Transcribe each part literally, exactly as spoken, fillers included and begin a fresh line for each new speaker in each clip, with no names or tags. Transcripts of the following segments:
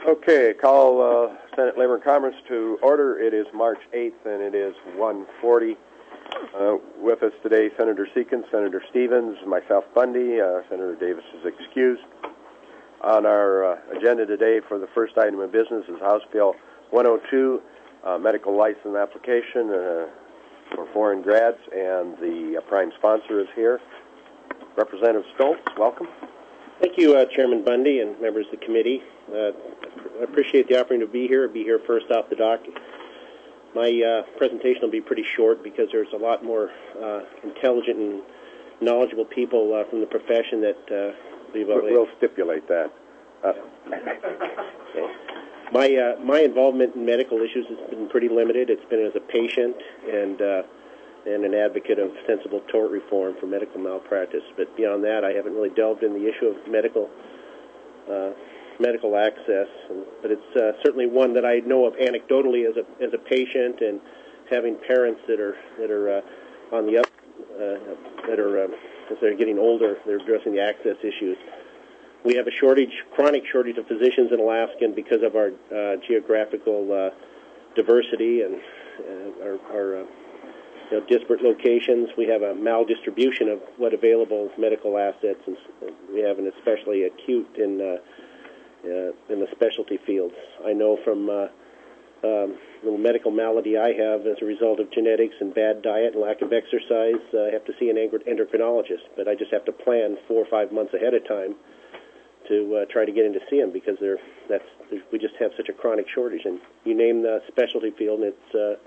Okay, call uh, Senate Labor and Commerce to order. It is March eighth, and it is one forty. Uh, with us today, Senator Seekins, Senator Stevens, myself, Bundy. Uh, Senator Davis is excused. On our uh, agenda today for the first item of business is House Bill one oh two, uh, medical license application uh, for foreign grads, and the uh, prime sponsor is here. Representative Stoltz, welcome.
Thank you, uh, Chairman Bundy and members of the committee. Uh, I appreciate the opportunity to be here. I'll be here first off the dock. My uh, presentation will be pretty short because there's a lot more uh, intelligent and knowledgeable people uh, from the profession that uh, we've
We'll stipulate that. Uh.
okay. My uh, my involvement in medical issues has been pretty limited. It's been as a patient and uh, and an advocate of sensible tort reform for medical malpractice. But beyond that, I haven't really delved in the issue of medical uh, medical access. But it's uh, certainly one that I know of anecdotally as a as a patient, and having parents that are that are uh, on the up uh, that are uh, as they're getting older, they're addressing the access issues. We have a shortage, chronic shortage of physicians in Alaska, and because of our uh, geographical uh, diversity and uh, our, our uh, you know, disparate locations, we have a maldistribution of what available medical assets, and we have an especially acute in uh, uh, in the specialty fields. I know from uh, um, the medical malady I have as a result of genetics and bad diet and lack of exercise, uh, I have to see an endocrinologist, but I just have to plan four or five months ahead of time to uh, try to get in to see them, because they're, that's, we just have such a chronic shortage. And you name the specialty field, and it's, uh,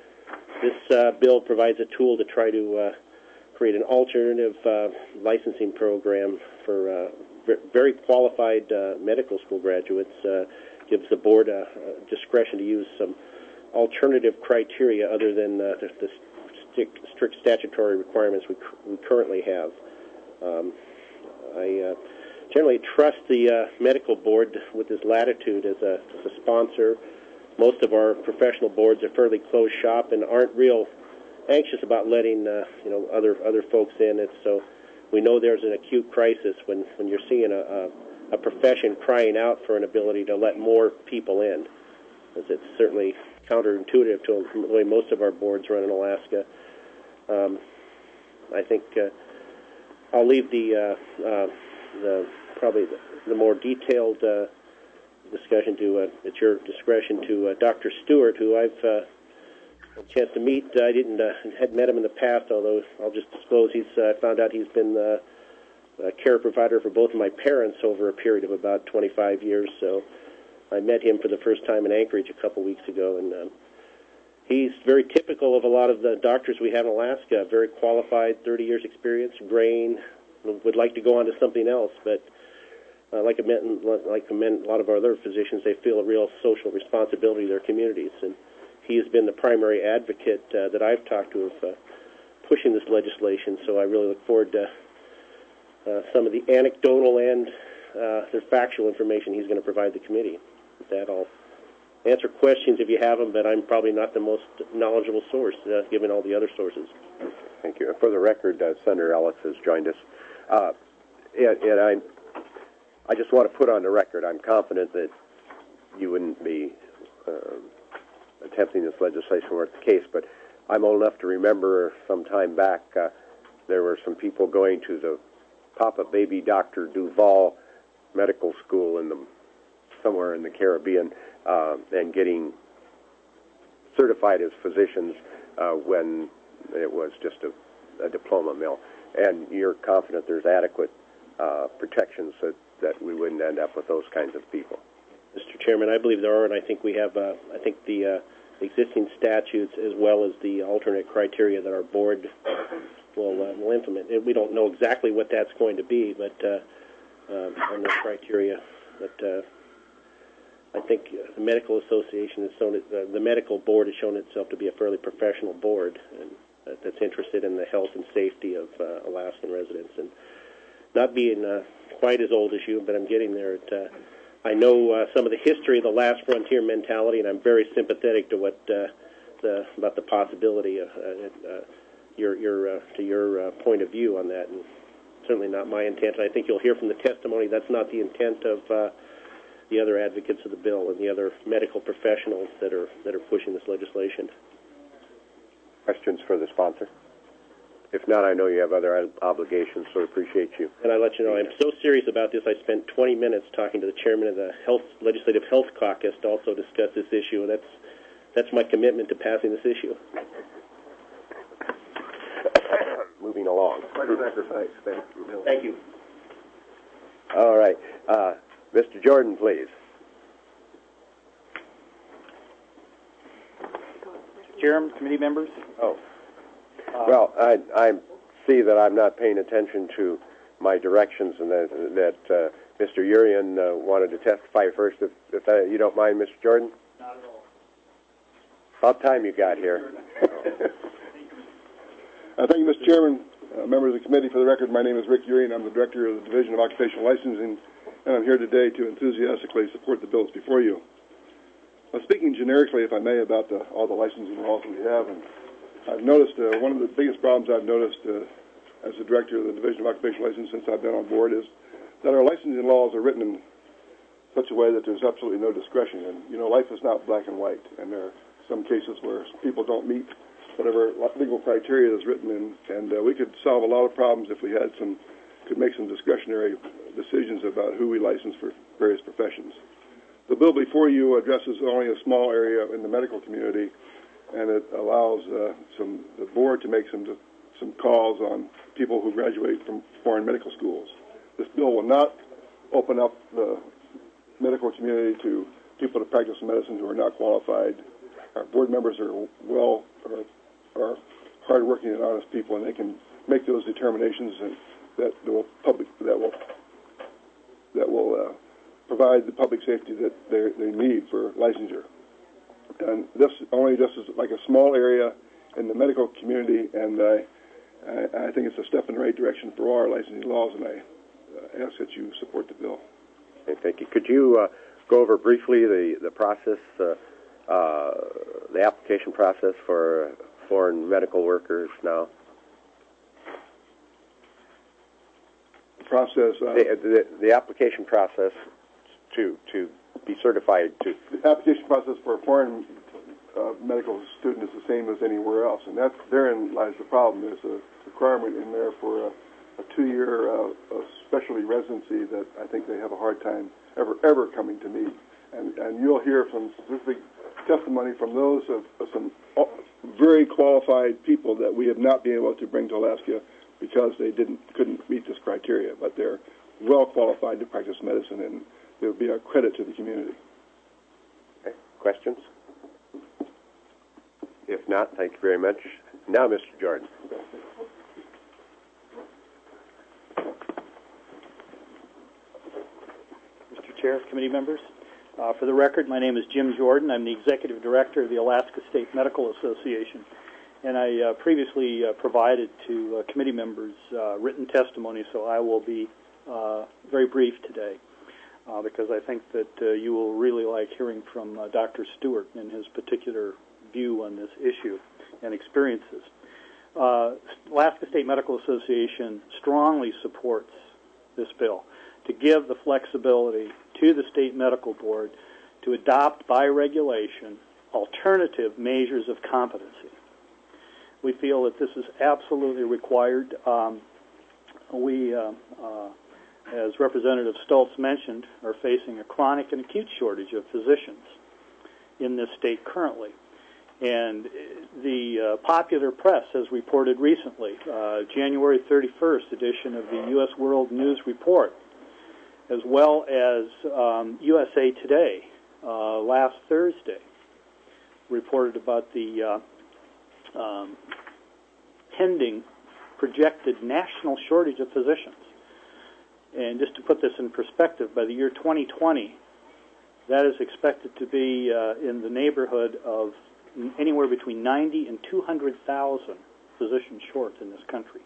this uh, bill provides a tool to try to uh, create an alternative uh, licensing program for uh, very qualified uh, medical school graduates, uh, gives the board uh, discretion to use some alternative criteria other than uh, the, the strict, strict statutory requirements we, we currently have. Um, I uh, generally trust the uh, medical board with this latitude as a, as a sponsor. Most of our professional boards are fairly closed shop and aren't real anxious about letting uh, you know other other folks in. It's so we know there's an acute crisis when, when you're seeing a, a, a profession crying out for an ability to let more people in, because it's certainly counterintuitive to the way most of our boards run in Alaska. Um, I think uh, I'll leave the uh, uh, the probably the, the more detailed uh, discussion to uh, at your discretion to uh, Doctor Stewart, who I've uh, had a chance to meet. I didn't uh, had met him in the past, although I'll just disclose he's uh, found out he's been uh, a care provider for both of my parents over a period of about twenty-five years. So I met him for the first time in Anchorage a couple weeks ago, and um, he's very typical of a lot of the doctors we have in Alaska. Very qualified, thirty years experience, grain. Would like to go on to something else, but uh, like, I meant, like I meant, a lot of our other physicians, they feel a real social responsibility to their communities, and he has been the primary advocate uh, that I've talked to of uh, pushing this legislation. So I really look forward to uh, some of the anecdotal and uh, the factual information he's going to provide the committee. With that, I'll answer questions if you have them, but I'm probably not the most knowledgeable source, uh, given all the other sources.
Thank you. For the record, uh, Senator Ellis has joined us. Uh, and, and I, I just want to put on the record, I'm confident that you wouldn't be uh, attempting this legislation were it the case, but I'm old enough to remember some time back uh, there were some people going to the Papa Baby Doctor Duval Medical School in the somewhere in the Caribbean uh, and getting certified as physicians uh, when it was just a, a diploma mill. And you're confident there's adequate uh, protections that, that we wouldn't end up with those kinds of people?
Mister Chairman, I believe there are, and I think we have, uh, I think the uh, existing statutes as well as the alternate criteria that our board will, uh, will implement. We don't know exactly what that's going to be, but uh, uh, on those criteria, but uh, I think the Medical Association has shown it, uh, the medical board has shown itself to be a fairly professional board, and uh, that's interested in the health and safety of uh, Alaskan residents. And not being uh, quite as old as you, but I'm getting there. At, uh, I know uh, some of the history of the last frontier mentality, and I'm very sympathetic to what uh, the, about the possibility of uh, uh, your your uh, to your uh, point of view on that. And certainly not my intent. And I think you'll hear from the testimony that's not the intent of uh, the other advocates of the bill and the other medical professionals that are that are pushing this legislation.
Questions for the sponsor? If not, I know you have other obligations, so I appreciate you.
And I let you know, I'm so serious about this, I spent twenty minutes talking to the chairman of the Health Legislative Health Caucus to also discuss this issue, and that's that's my commitment to passing this issue.
Moving along.
Quite a sacrifice. Thank you. Bill.
Thank you.
All right. Uh, Mister Jordan, please.
Chairman, committee members.
Oh. Well, I, I see that I'm not paying attention to my directions, and that, that uh, Mister Urian uh, wanted to testify first. If, if uh, you don't mind, Mister Jordan?
Not at all.
About time you got here.
Uh, thank you, Mister Chairman, uh, members of the committee. For the record, my name is Rick Urian. I'm the Director of the Division of Occupational Licensing, and I'm here today to enthusiastically support the bills before you. Uh, speaking generically, if I may, about the, all the licensing laws that we have, and I've noticed uh, one of the biggest problems I've noticed uh, as the Director of the Division of Occupational Licensing since I've been on board is that our licensing laws are written in such a way that there's absolutely no discretion. And, you know, life is not black and white, and there are some cases where people don't meet whatever legal criteria is written in, and uh, we could solve a lot of problems if we had some, could make some discretionary decisions about who we license for various professions. The bill before you addresses only a small area in the medical community, and it allows uh, some the board to make some some calls on people who graduate from foreign medical schools. This bill will not open up the medical community to people to practice medicine who are not qualified. Our board members are well are, are hardworking and honest people, and they can make those determinations and that will public that will that will uh, provide the public safety that they they need for licensure. And this only just is like a small area in the medical community, and I, I, I think it's a step in the right direction for all our licensing laws, and I uh, ask that you support the bill.
Okay, thank you. Could you uh, go over briefly the, the process, uh, uh, the application process for foreign medical workers now?
The process... Uh,
the, the, the application process to to be certified to...
The application process for a foreign uh, medical student is the same as anywhere else, and that's, therein lies the problem. There's a requirement in there for a, a two-year uh, a specialty residency that I think they have a hard time ever, ever coming to meet. And, and you'll hear some specific testimony from those of, of some very qualified people that we have not been able to bring to Alaska because they didn't couldn't meet this criteria, but they're well qualified to practice medicine, and it would be a credit to the community.
Okay. Questions? If not, thank you very much. Now, Mister Jordan.
Mister Chair, committee members, uh, for the record, my name is Jim Jordan. I'm the Executive Director of the Alaska State Medical Association, and I uh, previously uh, provided to uh, committee members uh, written testimony, so I will be uh, very brief today. Uh, because I think that uh, you will really like hearing from uh, Doctor Stewart and his particular view on this issue and experiences. Uh, Alaska State Medical Association strongly supports this bill to give the flexibility to the State Medical Board to adopt by regulation alternative measures of competency. We feel that this is absolutely required. Um, we uh, uh, as Representative Stoltz mentioned, are facing a chronic and acute shortage of physicians in this state currently. And the uh, popular press has reported recently, uh, January thirty-first edition of the U S World News Report, as well as um, U S A Today uh, last Thursday, reported about the uh, um, pending projected national shortage of physicians. And just to put this in perspective, by the year twenty twenty, that is expected to be uh, in the neighborhood of anywhere between ninety and two hundred thousand physicians short in this country.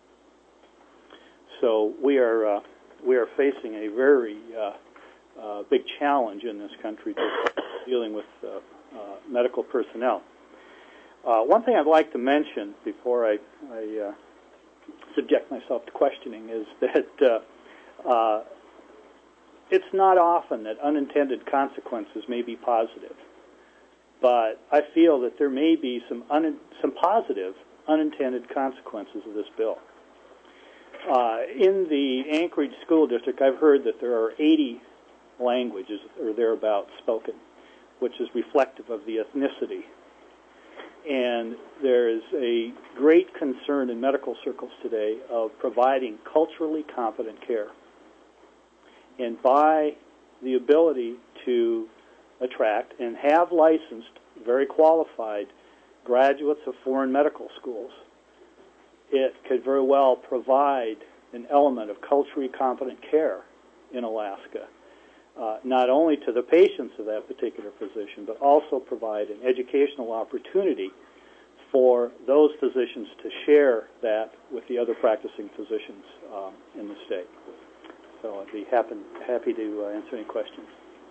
So we are uh, we are facing a very uh, uh, big challenge in this country to dealing with uh, uh, medical personnel. Uh, one thing I'd like to mention before I, I uh, subject myself to questioning is that uh, Uh, it's not often that unintended consequences may be positive, but I feel that there may be some un, some positive unintended consequences of this bill. Uh, in the Anchorage School District, I've heard that there are eighty languages or thereabouts spoken, which is reflective of the ethnicity. And there is a great concern in medical circles today of providing culturally competent care. And by the ability to attract and have licensed, very qualified graduates of foreign medical schools, it could very well provide an element of culturally competent care in Alaska, uh, not only to the patients of that particular physician, but also provide an educational opportunity for those physicians to share that with the other practicing physicians um, in the state. So I'd be happy, happy to uh, answer any questions.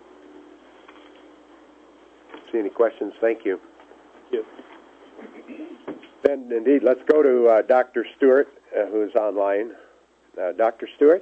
See any questions? Thank you.
Thank you.
Then, indeed, let's go to uh, Doctor Stewart, uh, who's online. Uh, Doctor Stewart?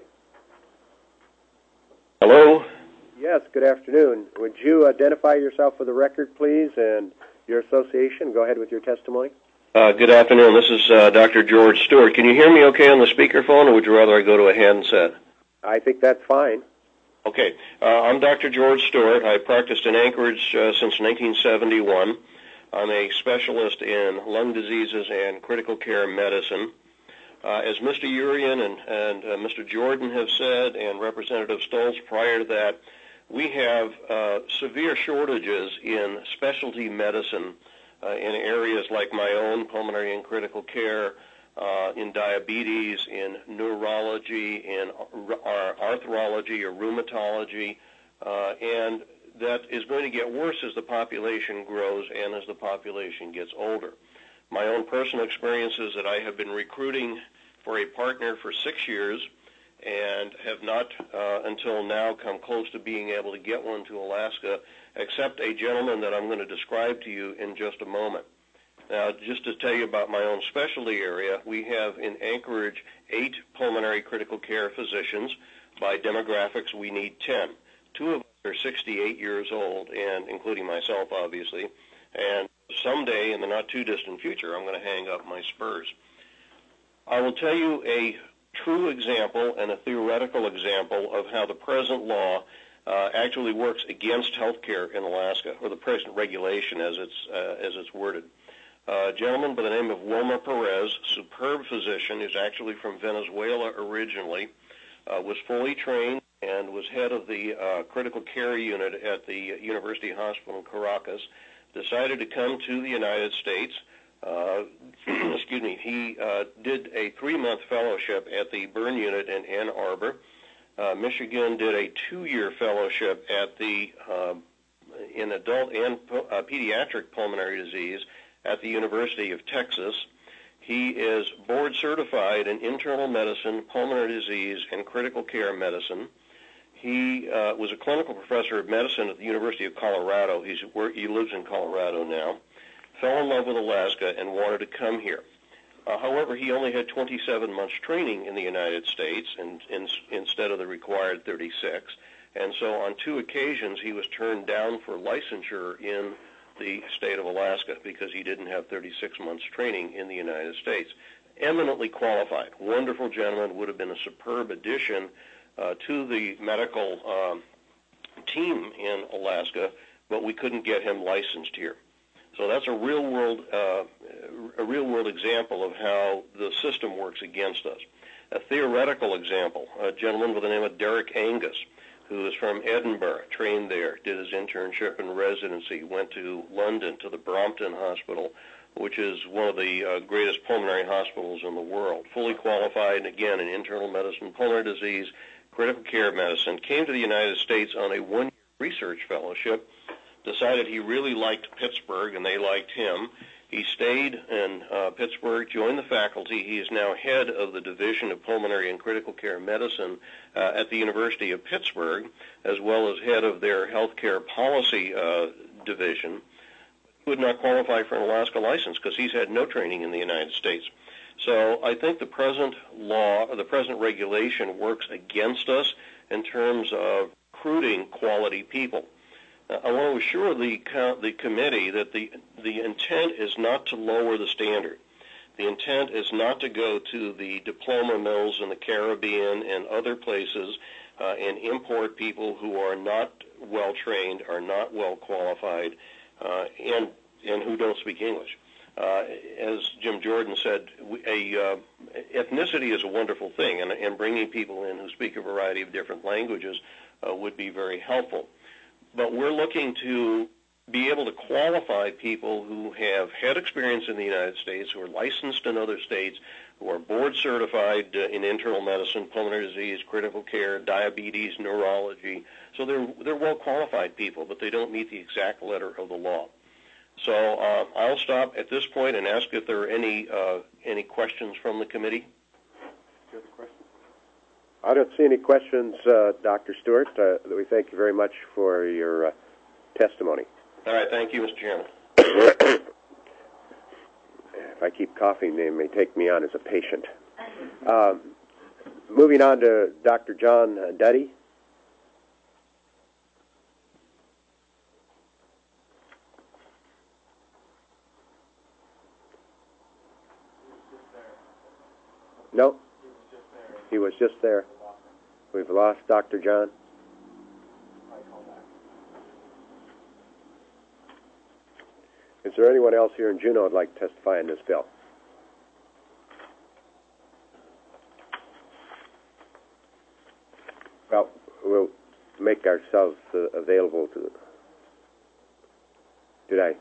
Hello?
Yes, good afternoon. Would you identify yourself for the record, please, and your association? Go ahead with your testimony.
Uh, good afternoon. This is uh, Doctor George Stewart. Can you hear me okay on the speakerphone, or would you rather I go to a handset?
I think that's fine.
Okay. Uh, I'm Doctor George Stewart. I practiced in Anchorage uh, since nineteen seventy-one. I'm a specialist in lung diseases and critical care medicine. Uh, as Mister Urian and, and uh, Mister Jordan have said, and Representative Stolz prior to that, we have uh, severe shortages in specialty medicine uh, in areas like my own, pulmonary and critical care, uh, in diabetes, in neurology, in ar- arthrology or rheumatology, uh, and that is going to get worse as the population grows and as the population gets older. My own personal experience is that I have been recruiting for a partner for six years and have not uh, until now come close to being able to get one to Alaska, except a gentleman that I'm going to describe to you in just a moment. Now, just to tell you about my own specialty area, we have in Anchorage eight pulmonary critical care physicians. By demographics, we need ten. Two of us are sixty-eight years old, and including myself, obviously, and someday in the not-too-distant future, I'm going to hang up my spurs. I will tell you a true example and a theoretical example of how the present law uh, actually works against health care in Alaska, or the present regulation as it's, uh, as it's worded. Uh, a gentleman by the name of Wilmer Perez, superb physician, who's actually from Venezuela originally, uh, was fully trained and was head of the uh, critical care unit at the University Hospital in Caracas, decided to come to the United States. Uh, excuse me, he uh, did a three-month fellowship at the burn unit in Ann Arbor. Uh, Michigan did a two-year fellowship at the uh, in adult and uh, pediatric pulmonary disease at the University of Texas. He is board certified in internal medicine, pulmonary disease, and critical care medicine. He uh, was a clinical professor of medicine at the University of Colorado. He's, where, he lives in Colorado now. Fell in love with Alaska and wanted to come here. Uh, however, he only had twenty-seven months training in the United States and, in, instead of the required thirty-six. And so on two occasions, he was turned down for licensure in the state of Alaska because he didn't have thirty-six months training in the United States. Eminently qualified, wonderful gentleman, would have been a superb addition uh, to the medical um, team in Alaska, but we couldn't get him licensed here. So that's a real world, uh, a real world example of how the system works against us. A theoretical example, a gentleman by the name of Derek Angus, who is from Edinburgh, trained there, did his internship and residency, went to London to the Brompton Hospital, which is one of the uh, greatest pulmonary hospitals in the world. Fully qualified, again, in internal medicine, pulmonary disease, critical care medicine, came to the United States on a one-year research fellowship, decided he really liked Pittsburgh and they liked him. He stayed in uh, Pittsburgh, joined the faculty. He is now head of the Division of Pulmonary and Critical Care Medicine uh, at the University of Pittsburgh, as well as head of their healthcare policy uh, division. He would not qualify for an Alaska license because he's had no training in the United States. So I think the present law, or the present regulation, works against us in terms of recruiting quality people. Uh, I want to assure the co- the committee that the the intent is not to lower the standard. The intent is not to go to the diploma mills in the Caribbean and other places uh, and import people who are not well trained, are not well qualified, uh, and and who don't speak English. Uh, as Jim Jordan said, a uh, ethnicity is a wonderful thing, and, and bringing people in who speak a variety of different languages uh, would be very helpful. But we're looking to be able to qualify people who have had experience in the United States, who are licensed in other states, who are board certified uh, in internal medicine, pulmonary disease, critical care, diabetes, neurology. So they're they're well qualified people, but they don't meet the exact letter of the law. So uh, I'll stop at this point and ask if there are any uh, any questions from the committee.
I don't see any questions, uh, Doctor Stewart. Uh, we thank you very much for your uh, testimony.
All right, thank you, Mister Chairman.
If I keep coughing, they may take me on as a patient. Um, moving on to Doctor John uh, Duddy. No, he was just there. We've lost Doctor John. Is there anyone else here in Juneau who would like to testify in this bill? Well, we'll make ourselves uh, available to... Did I?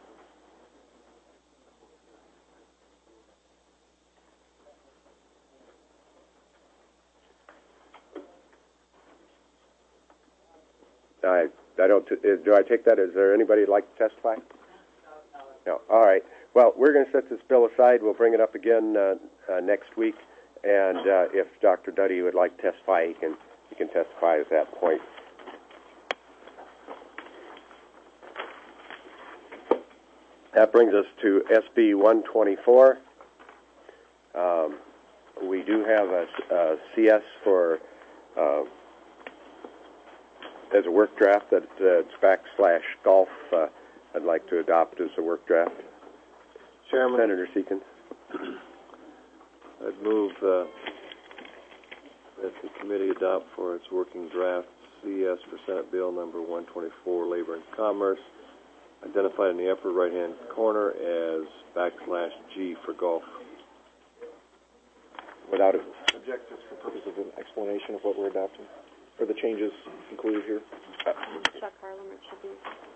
I, I don't... T- do I take that? Is there anybody who'd like to testify? No. All right. Well, we're going to set this bill aside. We'll bring it up again uh, uh, next week. And uh, if Doctor Duddy would like to testify, he can he can testify at that point. That brings us to S B one twenty-four. Um, we do have a, a C S for uh, as a work draft that uh, it's backslash golf. Uh, I'd like to adopt as a work draft.
Chairman,
Senator Seekins.
I'd move uh, that the committee adopt for its working draft C S for Senate Bill number one twenty-four, Labor and Commerce, identified in the upper right-hand corner as backslash G for golf.
Without a...
Object just for purpose of an explanation of what we're adopting, or the changes included here.
Uh,
Chuck Harlem or Chippy.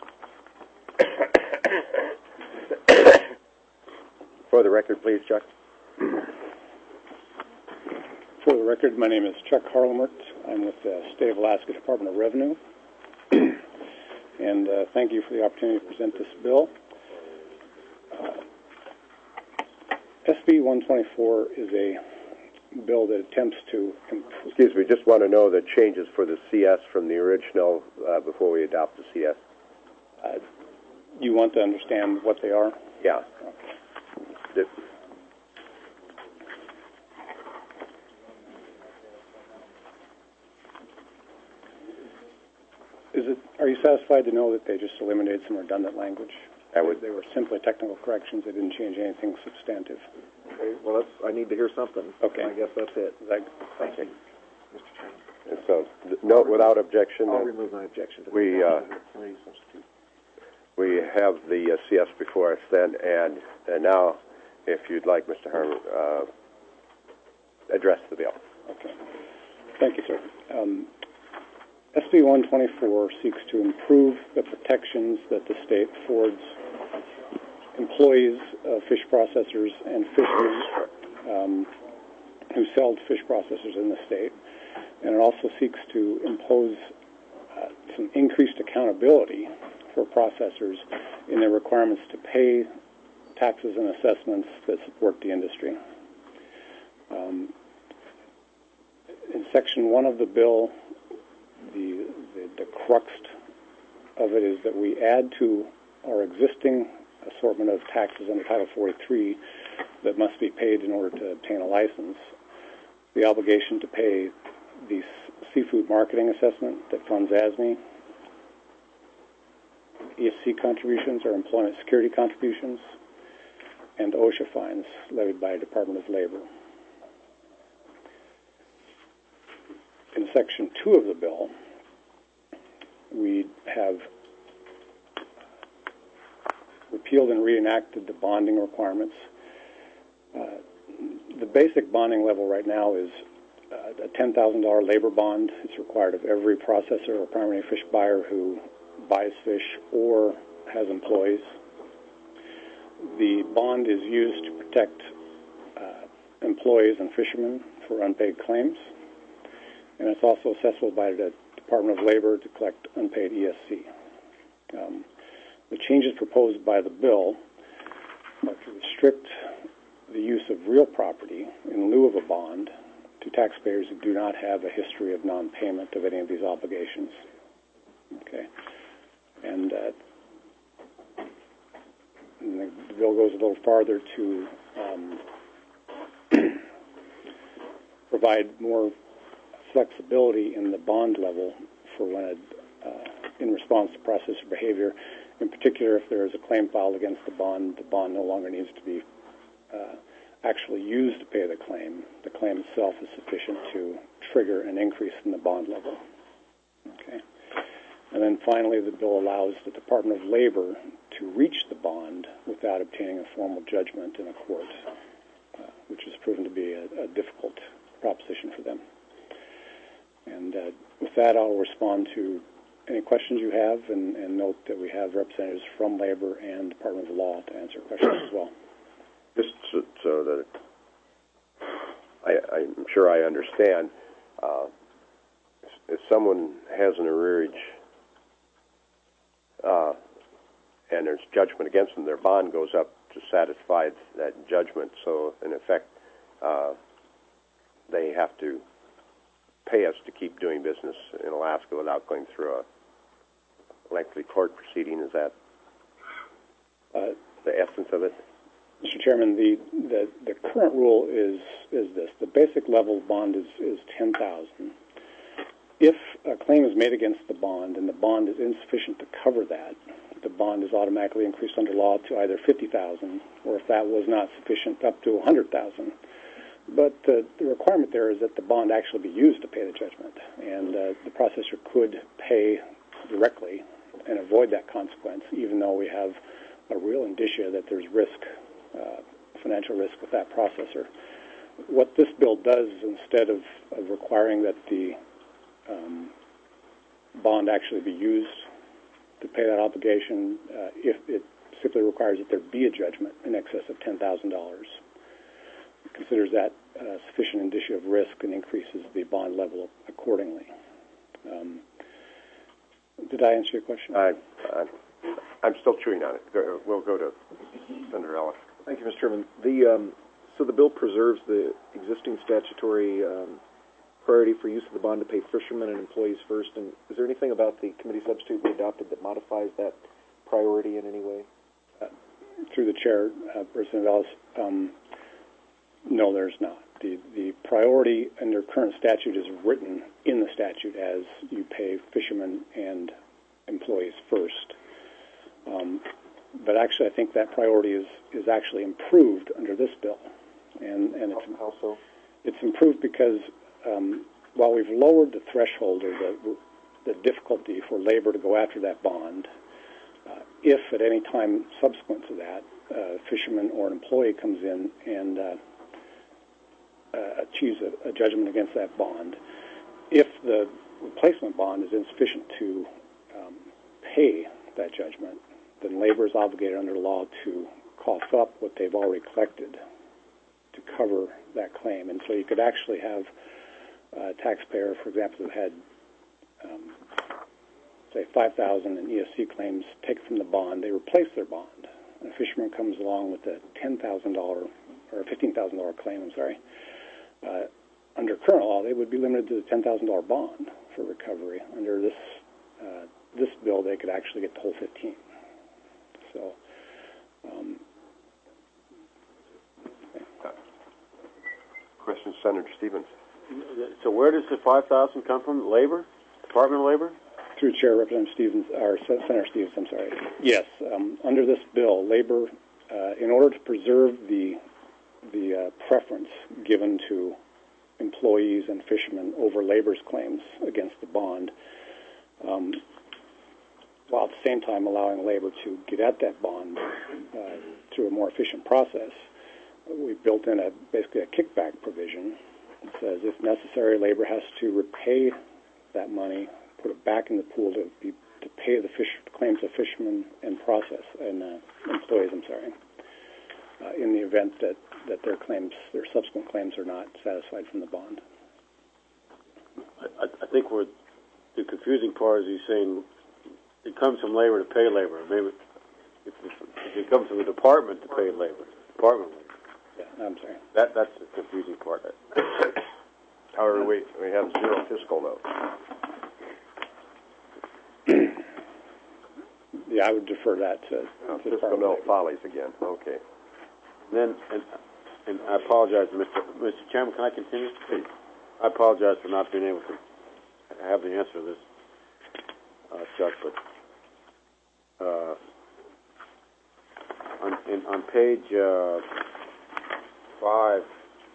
For the record, please, Chuck.
For the record, my name is Chuck Harlemert. I'm with the State of Alaska Department of Revenue. And uh, thank you for the opportunity to present this bill. Uh, S B one twenty-four is a bill that attempts to improve.
Excuse me, just want to know the changes for the C S from the original uh, before we adopt the C S.
Uh, you want to understand what they are?
Yeah.
Okay. Is it? Are you satisfied to know that they just eliminated some redundant language?
I would.
They were simply technical corrections. They didn't change anything substantive.
Okay, well, that's, I need to hear something.
Okay.
I guess that's it.
Is that,
Thank
okay.
you, Mister Chairman.
And so, th- no, without objection.
I'll
uh,
remove my objection to
we,
the
uh,
committee substitute.
We have the uh, C S before us then, and, and now, if you'd like, Mister Harmon, uh, address the bill.
Okay. Thank you, sir. Um, S B one twenty-four seeks to improve the protections that the state affords employees of fish processors and fishermen um, who sell to fish processors in the state. And it also seeks to impose uh, some increased accountability for processors in their requirements to pay taxes and assessments that support the industry. Um, in Section one of the bill, the, the, the crux of it is that we add to our existing assortment of taxes under Title forty-three that must be paid in order to obtain a license, the obligation to pay these seafood marketing assessment that funds A S M E, E S C contributions or employment security contributions, and OSHA fines levied by Department of Labor. In Section two of the bill, we have repealed and reenacted the bonding requirements. Uh, the basic bonding level right now is uh, a ten thousand dollars labor bond. It's required of every processor or primary fish buyer who buys fish or has employees. The bond is used to protect uh, employees and fishermen for unpaid claims, and it's also accessible by the Department of Labor to collect unpaid E S C. Um, the changes proposed by the bill are to restrict the use of real property in lieu of a bond to taxpayers who do not have a history of non-payment of any of these obligations. Okay, and, uh, and the, the bill goes a little farther to um, provide more flexibility in the bond level for when it, uh, in response to processor behavior. In particular, if there is a claim filed against the bond, the bond no longer needs to be uh, actually used to pay the claim. The claim itself is sufficient to trigger an increase in the bond level. Okay. And then finally, the bill allows the Department of Labor to reach the bond without obtaining a formal judgment in a court, uh, which has proven to be a, a difficult proposition for them. And uh, with that, I'll respond to any questions you have, and, and note that we have representatives from Labor and Department of Law to answer questions as well.
Just so, so that I, I'm sure I understand, uh, if someone has an arrearage uh, and there's judgment against them, their bond goes up to satisfy that judgment. So, in effect, uh, they have to pay us to keep doing business in Alaska without going through a lengthy court proceeding. Is that uh, the essence of it?
Mister Chairman, the, the, the current rule is is this: the basic level bond is, is ten thousand dollars. If a claim is made against the bond and the bond is insufficient to cover that, the bond is automatically increased under law to either fifty thousand dollars, or if that was not sufficient, up to one hundred thousand dollars. But uh, the requirement there is that the bond actually be used to pay the judgment, and uh, the processor could pay directly and avoid that consequence, even though we have a real indicia that there's risk, uh, financial risk with that processor. What this bill does, instead of, of requiring that the um, bond actually be used to pay that obligation, uh, if it simply requires that there be a judgment in excess of ten thousand dollars. Considers that uh, sufficient indicia of risk and increases the bond level accordingly. Um, did I answer your question?
I, I, I'm still chewing on it. We'll go to Senator Ellis.
Thank you, Mister Chairman. The, um, so the bill preserves the existing statutory um, priority for use of the bond to pay fishermen and employees first. And is there anything about the committee substitute we adopted that modifies that priority in any way?
Uh, through the chair, uh, President Ellis, um, no, there's not. The, the priority under current statute is written in the statute as you pay fishermen and employees first. Um, but actually, I think that priority is, is actually improved under this bill. And, and it's,
How so?
It's improved because um, while we've lowered the threshold or the, the difficulty for labor to go after that bond, uh, if at any time subsequent to that, a fisherman or an employee comes in and uh, Uh, achieves a, a judgment against that bond, if the replacement bond is insufficient to um, pay that judgment, then labor is obligated under law to cough up what they've already collected to cover that claim. And so you could actually have a taxpayer, for example, who had, um, say, five thousand dollars in E S C claims taken from the bond. They replace their bond. And a fisherman comes along with a ten thousand dollars or a fifteen thousand dollars claim, I'm sorry. Uh, under current law, they would be limited to the ten thousand dollars bond for recovery. Under this uh, this bill, they could actually get the whole fifteen. So, um,
Question, Senator Stevens.
So where does the five thousand come from? Labor? Department of Labor?
Through Chair Representative Stevens, or Senator Stevens, I'm sorry. Yes, um, under this bill, labor, uh, in order to preserve the the uh, preference given to employees and fishermen over labor's claims against the bond, um, while at the same time allowing labor to get at that bond uh, through a more efficient process, we built in a basically a kickback provision that says if necessary, labor has to repay that money, put it back in the pool to be to pay the fish claims of fishermen and process and uh, employees. I'm sorry, uh, in the event that, that their claims, their subsequent claims, are not satisfied from the bond.
I, I think we're the confusing part is he's saying it comes from labor to pay labor. Maybe if, if, if it comes from the department to pay labor, department of labor.
Yeah, I'm sorry.
That that's the confusing part.
However, we we have zero fiscal note.
Yeah, I would defer that to,
Uh,
to
fiscal note follies again. Okay.
And then, and, and I apologize, Mister Mister Chairman. Can I continue?
Please.
I apologize for not being able to have the answer to this, uh, Chuck. But uh, on in, on page uh, five,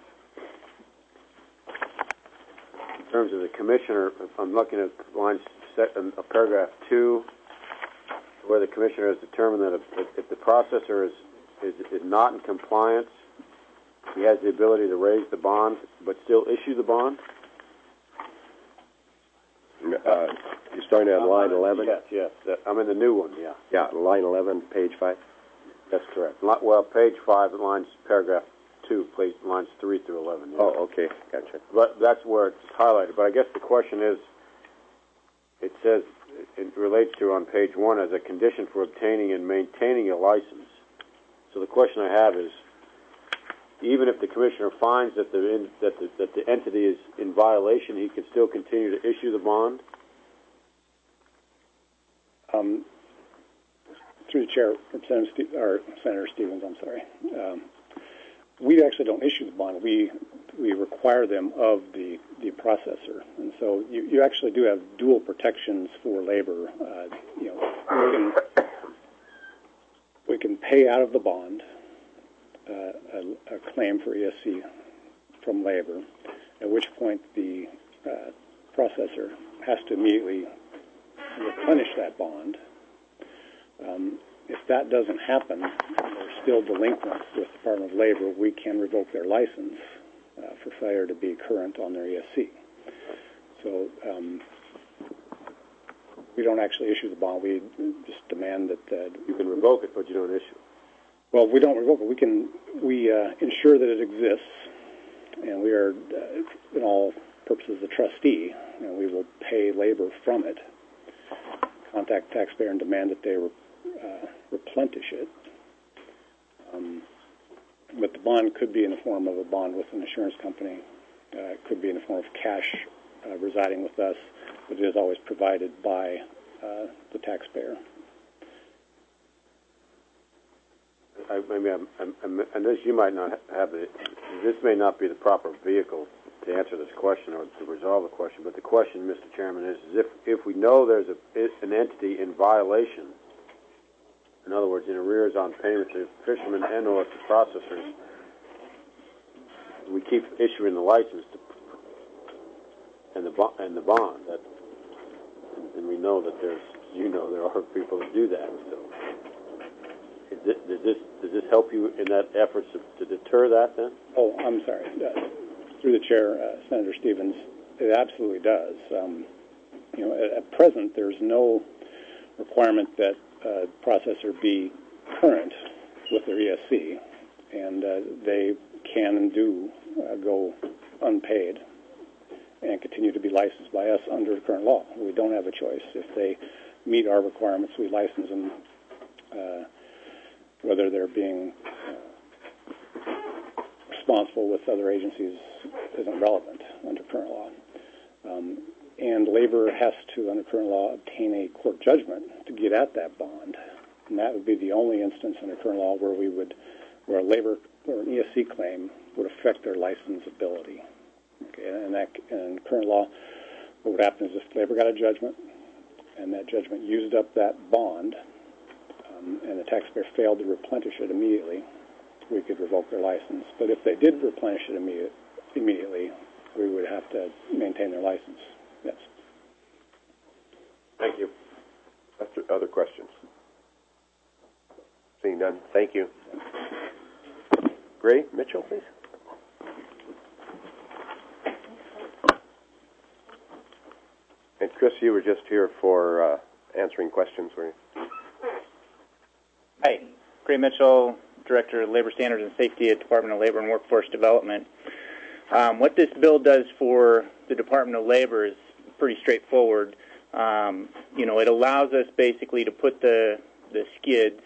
in terms of the commissioner, I'm looking at line set, uh, paragraph two, where the commissioner has determined that if, if the processor is, is is not in compliance, he has the ability to raise the bond, but still issue the bond.
Uh, you're starting on line eleven?
Yes, yes. Uh, I'm in the new one, yeah.
Yeah, line eleven, page five.
That's correct. Li- Well, page five, lines, paragraph two, please, lines three through eleven. Yeah.
Oh, okay, gotcha.
But that's where it's highlighted. But I guess the question is, it says, it relates to on page one as a condition for obtaining and maintaining a license. So the question I have is, even if the commissioner finds that the in, that the, that the entity is in violation, he can still continue to issue the bond.
Um, through the chair, Representative Ste- or Senator Stevens, I'm sorry. Um, we actually don't issue the bond. We we require them of the, the processor, and so you, you actually do have dual protections for labor. Uh, you know, we can we can pay out of the bond uh, a, a claim for E S C from labor, at which point the uh, processor has to immediately replenish that bond. Um, if that doesn't happen, and they're still delinquent with the Department of Labor, we can revoke their license uh, for failure to be current on their E S C. So um, we don't actually issue the bond. We just demand that uh,
you can revoke it, but you don't issue.
Well, we don't revoke it. We can we uh, ensure that it exists, and we are, uh, in all purposes, a trustee, and we will pay labor from it. Contact the taxpayer and demand that they re, uh, replenish it. Um, but the bond could be in the form of a bond with an insurance company. Uh, it could be in the form of cash uh, residing with us, but it is always provided by uh, the taxpayer.
I, I mean, I'm, I'm, I'm, and this you might not have it. This may not be the proper vehicle to answer this question or to resolve the question. But the question, Mister Chairman, is, is if if we know there's a, an entity in violation, in other words, in arrears on payment to fishermen and or to processors, we keep issuing the license to, and the bo- and the bond. That, and, and we know that there's, you know, there are people that do that still. Is it, does this does this help you in that effort to, to deter that then?
Oh, I'm sorry. Uh, through the chair, uh, Senator Stevens, it absolutely does. Um, you know, at, at present, there's no requirement that uh, processor be current with their E S C, and uh, they can and do uh, go unpaid and continue to be licensed by us under current law. We don't have a choice. If they meet our requirements, we license them. Uh, whether they're being uh, responsible with other agencies isn't relevant under current law. Um, and labor has to, under current law, obtain a court judgment to get at that bond. And that would be the only instance under current law where we would, where a labor or an E S C claim would affect their licensability. Okay, And that, in current law, what would happen is if labor got a judgment, and that judgment used up that bond, um, and the taxpayer failed to replenish it immediately, we could revoke their license. But if they did replenish it immediate, immediately, we would have to maintain their license. Yes.
Thank you.
Other questions? Seeing none, thank you. Gray Mitchell, please. And Chris, you were just here for uh, answering questions, were you?
Hi, Gray Mitchell, Director of Labor Standards and Safety at Department of Labor and Workforce Development. Um, what this bill does for the Department of Labor is pretty straightforward. Um, you know, it allows us basically to put the, the skids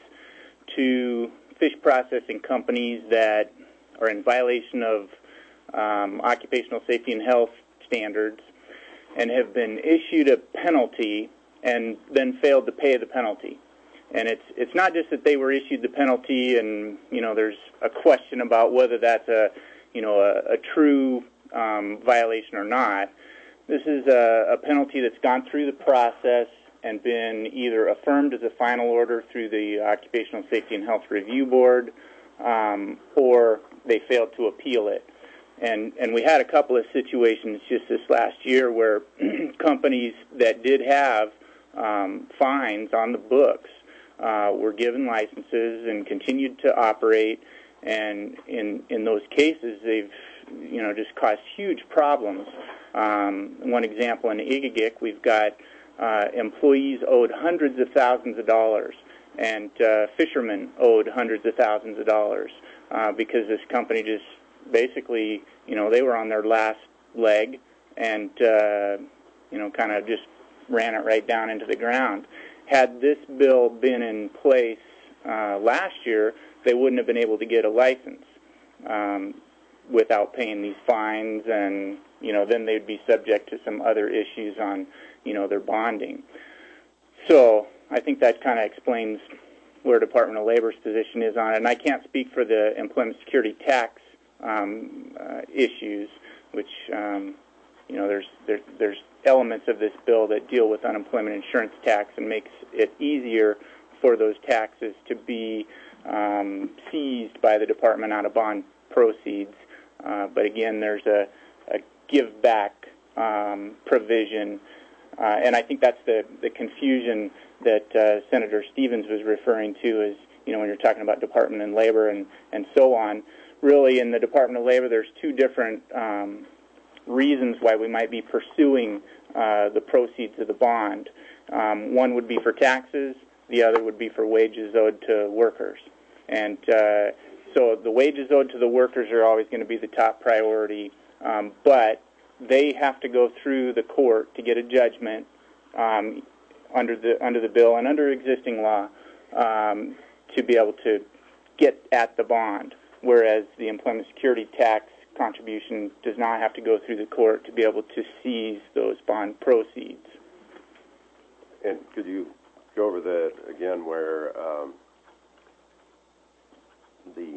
to fish processing companies that are in violation of um, occupational safety and health standards and have been issued a penalty and then failed to pay the penalty. And it's it's not just that they were issued the penalty and, you know, there's a question about whether that's a, you know, a, a true um, violation or not. This is a, a penalty that's gone through the process and been either affirmed as a final order through the Occupational Safety and Health Review Board, um, or they failed to appeal it. And and we had a couple of situations just this last year where companies that did have um, fines on the books uh, were given licenses and continued to operate. And in in those cases, they've you know just caused huge problems. Um, one example in Igagik, we've got uh, employees owed hundreds of thousands of dollars, and uh, fishermen owed hundreds of thousands of dollars uh, because this company just basically, you know, they were on their last leg and, uh, you know, kind of just ran it right down into the ground. Had this bill been in place uh, last year, they wouldn't have been able to get a license um, without paying these fines, and, you know, then they'd be subject to some other issues on, you know, their bonding. So I think that kind of explains where Department of Labor's position is on it. And I can't speak for the employment security tax Um, uh, issues, which um, you know, there's there's there's elements of this bill that deal with unemployment insurance tax and makes it easier for those taxes to be um, seized by the department out of bond proceeds. Uh, but again, there's a, a give back um, provision, uh, and I think that's the the confusion that uh, Senator Stevens was referring to. Is you know when you're talking about Department of Labor and and so on. Really, in the Department of Labor, there's two different um, reasons why we might be pursuing uh, the proceeds of the bond. Um, one would be for taxes. The other would be for wages owed to workers. And uh, so the wages owed to the workers are always going to be the top priority, um, but they have to go through the court to get a judgment um, under the under the bill and under existing law um, to be able to get at the bond. Whereas the employment security tax contribution does not have to go through the court to be able to seize those bond proceeds.
And could you go over that again, where um, the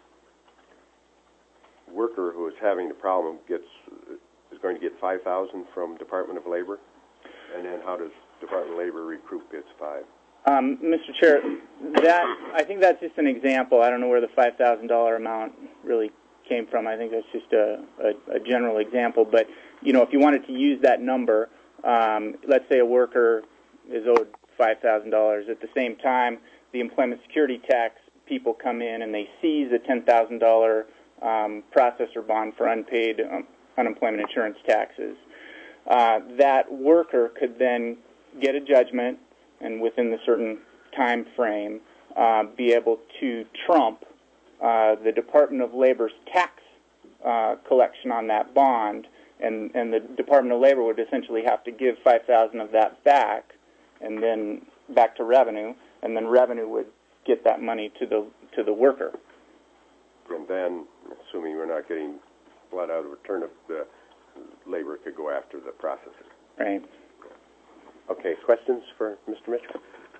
worker who is having the problem gets is going to get five thousand from Department of Labor, and then how does Department of Labor recoup its five?
Um, Mister Chair, that I think that's just an example. I don't know where the five thousand dollar amount really came from. I think that's just a, a, a general example. But, you know, if you wanted to use that number, um, let's say a worker is owed five thousand dollars. At the same time, the employment security tax people come in and they seize a ten thousand dollars um, processor bond for unpaid um, unemployment insurance taxes. Uh, that worker could then get a judgment and within the certain time frame, uh, be able to trump uh, the Department of Labor's tax uh, collection on that bond, and, and the Department of Labor would essentially have to give five thousand dollars of that back, and then back to revenue, and then revenue would get that money to the to the worker.
And then, assuming we're not getting blood out of return, of the labor could go after the processor.
Right.
Okay, questions for Mister Mitchell?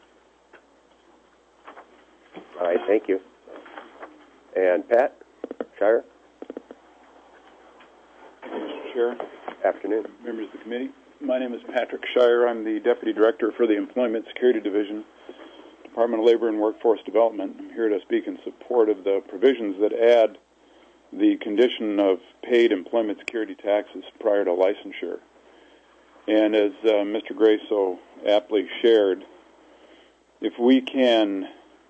All right, thank you. And Pat Shire?
Chair.
Afternoon.
Members of the committee. My name is Patrick Shire. I'm the Deputy Director for the Employment Security Division, Department of Labor and Workforce Development. I'm here to speak in support of the provisions that add the condition of paid employment security taxes prior to licensure. And as uh, Mister Gray so aptly shared, if we can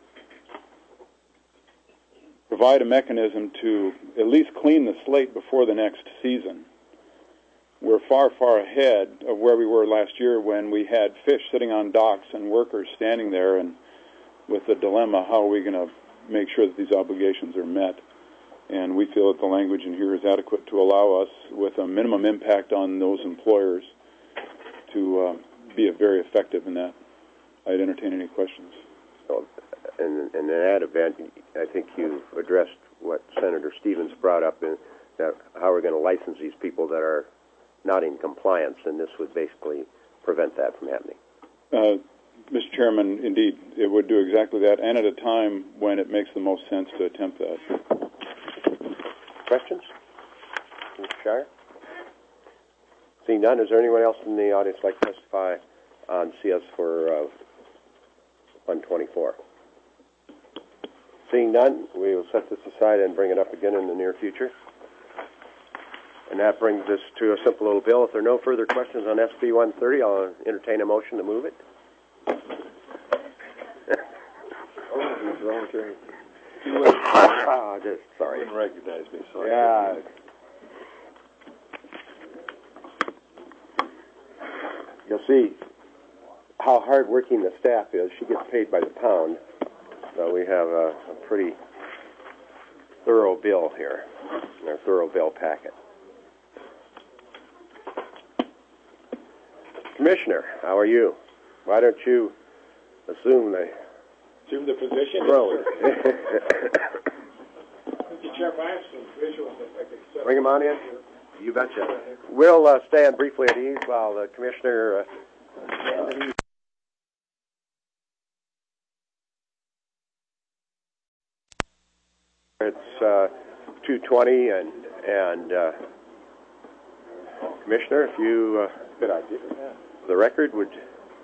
provide a mechanism to at least clean the slate before the next season, we're far, far ahead of where we were last year when we had fish sitting on docks and workers standing there and with the dilemma, how are we going to make sure that these obligations are met? And we feel that the language in here is adequate to allow us, with a minimum impact on those employers, to uh, be very effective in that. I'd entertain any questions.
So, in, in that event, I think you've addressed what Senator Stevens brought up, in that how we're going to license these people that are not in compliance, and this would basically prevent that from happening.
Uh, Mister Chairman, indeed, it would do exactly that, and at a time when it makes the most sense to attempt that.
Questions? Mister Shire? Seeing none, is there anyone else in the audience like to testify on C S for uh, one twenty-four? Seeing none, we will set this aside and bring it up again in the near future. And that brings us to a simple little bill. If there are no further questions on S B one thirty, I'll entertain a motion to move it.
Oh, he's volunteering.
Ah, just sorry.
You didn't recognize me, so
yeah. You'll see how hard-working the staff is. She gets paid by the pound, so we have a, a pretty thorough bill here, our thorough bill packet. Commissioner, how are you? Why don't you assume the
assume the position?
Road.
Mister Chair, I have some visuals if I could set
Bring them on in. You betcha. We'll uh, stand briefly at ease while the commissioner. Uh, it's uh, two twenty, and and uh, Commissioner, if you uh, good idea. Yeah. The record would.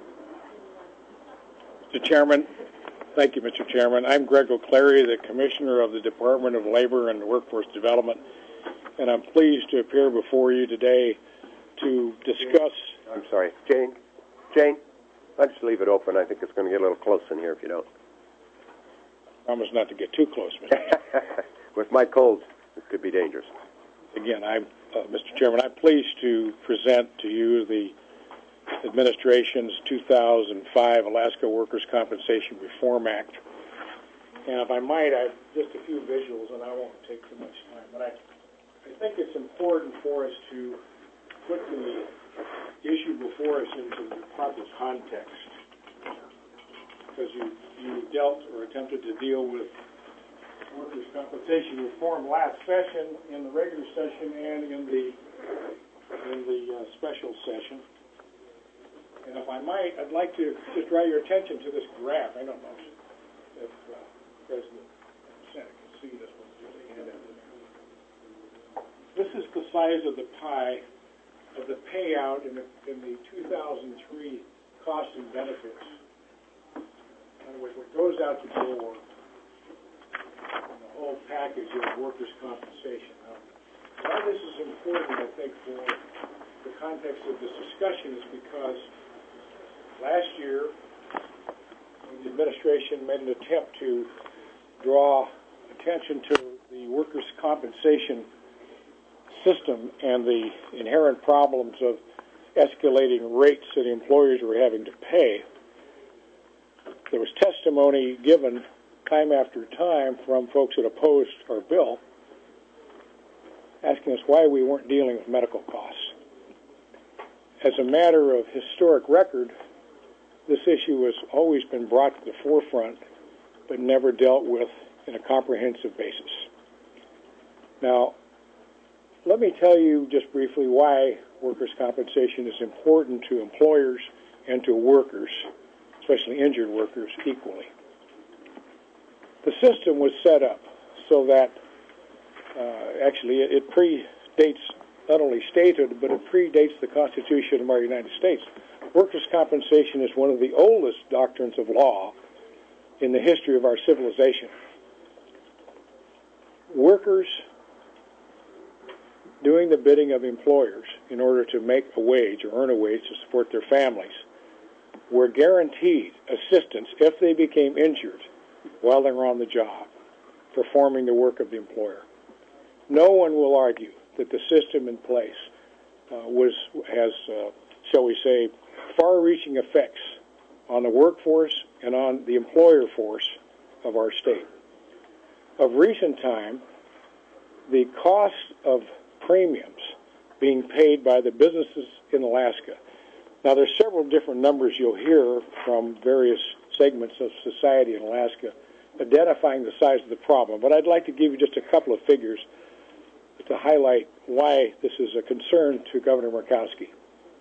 Mister Chairman, thank you, Mister Chairman. I'm Greg O'Cleary, the Commissioner of the Department of Labor and Workforce Development, and I'm pleased to appear before you today to discuss.
I'm sorry, Jane. Jane, let's just leave it open. I think it's going to get a little close in here if you don't.
Promise not to get too close, Mister Chairman.
With my cold, it could be dangerous.
Again, I'm, uh, Mister Chairman, I'm pleased to present to you the Administration's two thousand five Alaska Workers' Compensation Reform Act. And if I might, I have just a few visuals, and I won't take too much time. But I, I think it's important for us to put the issue before us into the proper context, because you, you dealt or attempted to deal with workers' compensation reform last session, in the regular session, and in the in the uh, special session. And if I might, I'd like to just draw your attention to this graph. I don't know if uh, President Senate can see this one. This is the size of the pie of the payout in the, in the two thousand three costs and benefits. In other words, what goes out the door in the whole package of workers' compensation. Now, why this is important, I think, for the context of this discussion is because last year, when the administration made an attempt to draw attention to the workers' compensation system and the inherent problems of escalating rates that employers were having to pay, there was testimony given time after time from folks that opposed our bill, asking us why we weren't dealing with medical costs. As a matter of historic record, this issue has always been brought to the forefront, but never dealt with in a comprehensive basis. Now, let me tell you just briefly why workers' compensation is important to employers and to workers, especially injured workers, equally. The system was set up so that, uh, actually, it, it predates not only stated, but it predates the Constitution of our United States. Workers' compensation is one of the oldest doctrines of law in the history of our civilization. Workers doing the bidding of employers in order to make a wage or earn a wage to support their families were guaranteed assistance if they became injured while they were on the job performing the work of the employer. No one will argue that the system in place uh, was has, uh, shall we say, far-reaching effects on the workforce and on the employer force of our state. Of recent time, the cost of premiums being paid by the businesses in Alaska. Now, there's several different numbers you'll hear from various segments of society in Alaska identifying the size of the problem, but I'd like to give you just a couple of figures to highlight why this is a concern to Governor Murkowski.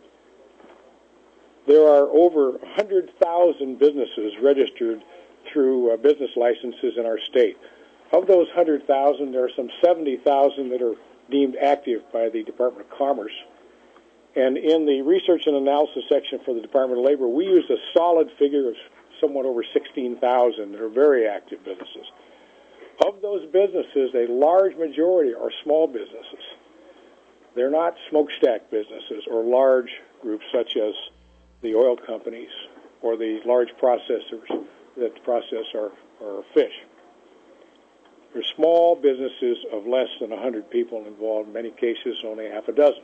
There are over one hundred thousand businesses registered through uh, business licenses in our state. Of those one hundred thousand, there are some seventy thousand that are deemed active by the Department of Commerce. And in the research and analysis section for the Department of Labor, we used a solid figure of somewhat over sixteen thousand that are very active businesses. Of those businesses, a large majority are small businesses. They're not smokestack businesses or large groups such as the oil companies or the large processors that process our, our fish. They're small businesses of less than one hundred people involved, in many cases only half a dozen.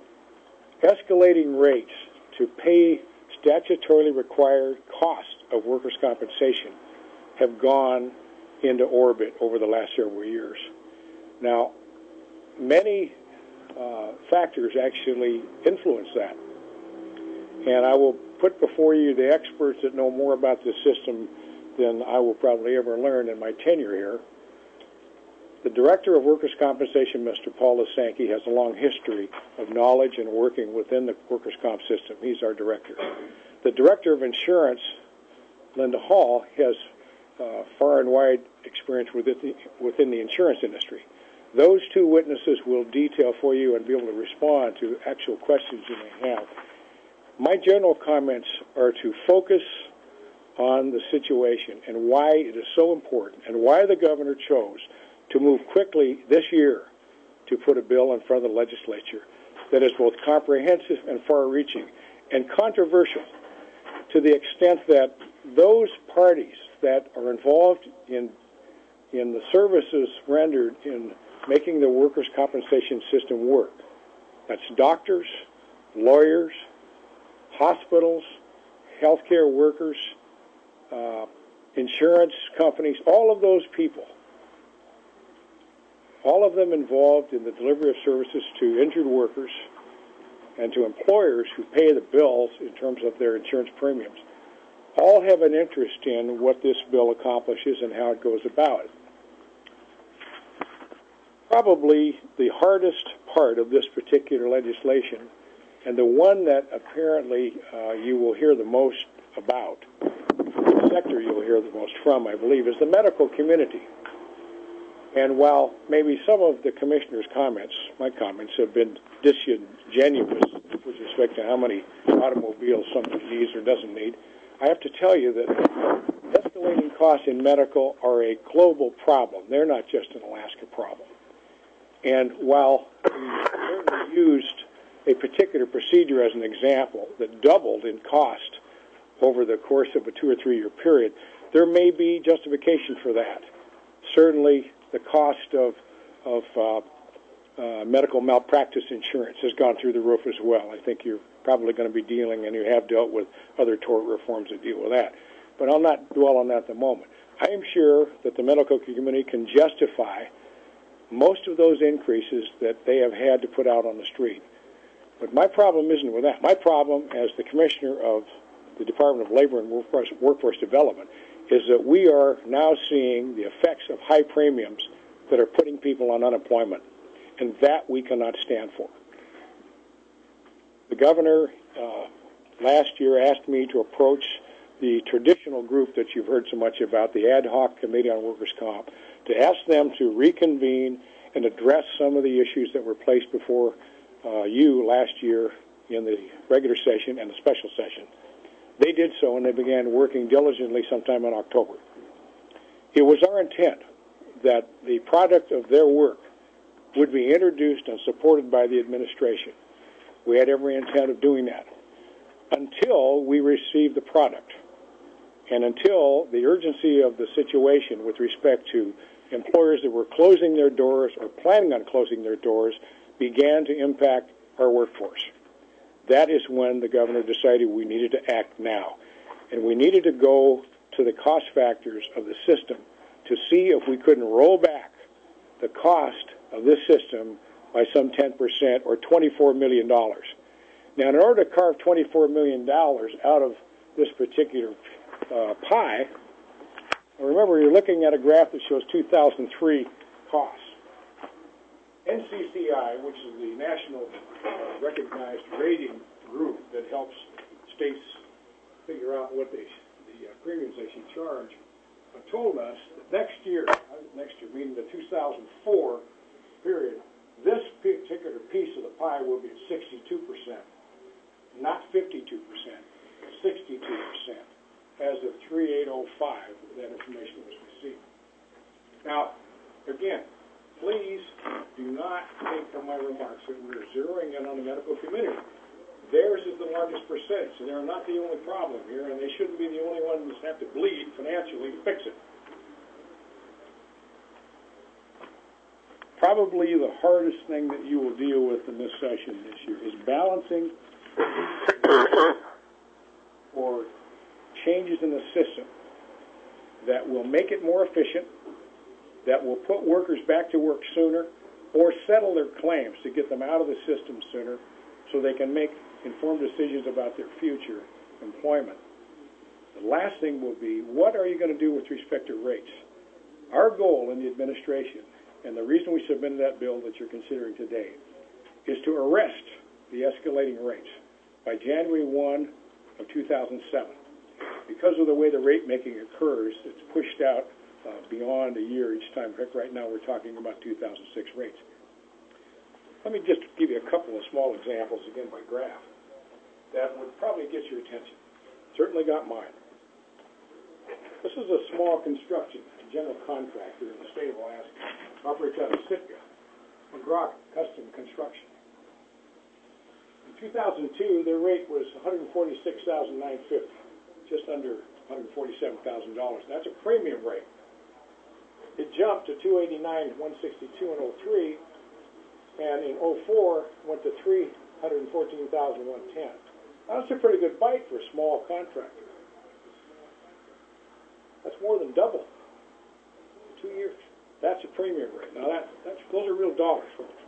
Escalating rates to pay statutorily required costs of workers' compensation have gone into orbit over the last several years. Now, many uh, factors actually influence that. And I will put before you the experts that know more about this system than I will probably ever learn in my tenure here. The Director of Workers' Compensation, Mister Paul Lasanke, has a long history of knowledge and working within the workers' comp system. He's our director. The Director of Insurance, Linda Hall, has uh, far and wide experience within the, within the insurance industry. Those two witnesses will detail for you and be able to respond to actual questions you may have. My general comments are to focus on the situation and why it is so important and why the governor chose to move quickly this year to put a bill in front of the legislature that is both comprehensive and far-reaching and controversial to the extent that those parties that are involved in in the services rendered in making the workers' compensation system work, that's doctors, lawyers, hospitals, healthcare workers, uh, insurance companies, all of those people, all of them involved in the delivery of services to injured workers and to employers who pay the bills in terms of their insurance premiums, all have an interest in what this bill accomplishes and how it goes about it. Probably the hardest part of this particular legislation, and the one that apparently uh, you will hear the most about, the sector you'll hear the most from, I believe, is the medical community. And while maybe some of the commissioner's comments, my comments, have been disingenuous with respect to how many automobiles somebody needs or doesn't need, I have to tell you that escalating costs in medical are a global problem. They're not just an Alaska problem. And while we certainly used a particular procedure as an example that doubled in cost over the course of a two or three year period, there may be justification for that. Certainly, the cost of, of uh, uh, medical malpractice insurance has gone through the roof as well. I think you're probably going to be dealing, and you have dealt with other tort reforms that deal with that. But I'll not dwell on that at the moment. I am sure that the medical community can justify most of those increases that they have had to put out on the street. But my problem isn't with that. My problem as the Commissioner of the Department of Labor and Workforce, Workforce Development is that we are now seeing the effects of high premiums that are putting people on unemployment, and that we cannot stand for. The governor uh, last year asked me to approach the traditional group that you've heard so much about, the Ad Hoc Committee on Workers' Comp, to ask them to reconvene and address some of the issues that were placed before uh, you last year in the regular session and the special session. They did so, and they began working diligently sometime in October. It was our intent that the product of their work would be introduced and supported by the administration. We had every intent of doing that until we received the product and until the urgency of the situation with respect to employers that were closing their doors or planning on closing their doors began to impact our workforce. That is when the governor decided we needed to act now. And we needed to go to the cost factors of the system to see if we couldn't roll back the cost of this system by some ten percent or twenty-four million dollars. Now, in order to carve twenty-four million dollars out of this particular uh, pie, remember you're looking at a graph that shows two thousand three costs. N C C I, which is the national uh, recognized rating group that helps states figure out what they, the uh, premiums they should charge, uh, told us that next year, uh, next year meaning the two thousand four period, this particular piece of the pie will be at sixty-two percent, not fifty-two percent, sixty-two percent, as of three eight oh five that information was received. Now, again, please do not take from my remarks that we're zeroing in on the medical community. Theirs is the largest percentage, and they're not the only problem here, and they shouldn't be the only ones that have to bleed financially to fix it. Probably the hardest thing that you will deal with in this session this year is balancing for changes in the system that will make it more efficient, that will put workers back to work sooner, or settle their claims to get them out of the system sooner so they can make informed decisions about their future employment. The last thing will be, what are you going to do with respect to rates? Our goal in the administration, and the reason we submitted that bill that you're considering today, is to arrest the escalating rates by January first of two thousand seven. Because of the way the rate making occurs, it's pushed out uh, beyond a year each time. Right now we're talking about two thousand six rates. Let me just give you a couple of small examples, again by graph, that would probably get your attention. Certainly got mine. This is a small construction general contractor in the state of Alaska, operates out of Sitka, McGraw Custom Construction. In two thousand two, their rate was one hundred forty-six thousand nine hundred fifty dollars, just under one hundred forty-seven thousand dollars. That's a premium rate. It jumped to two hundred eighty-nine thousand one hundred sixty-two dollars in oh three, and in oh four went to three hundred fourteen thousand one hundred ten dollars. That's a pretty good bite for a small contractor. That's more than double in two years. That's a premium rate. Now that that's those are real dollars, folks.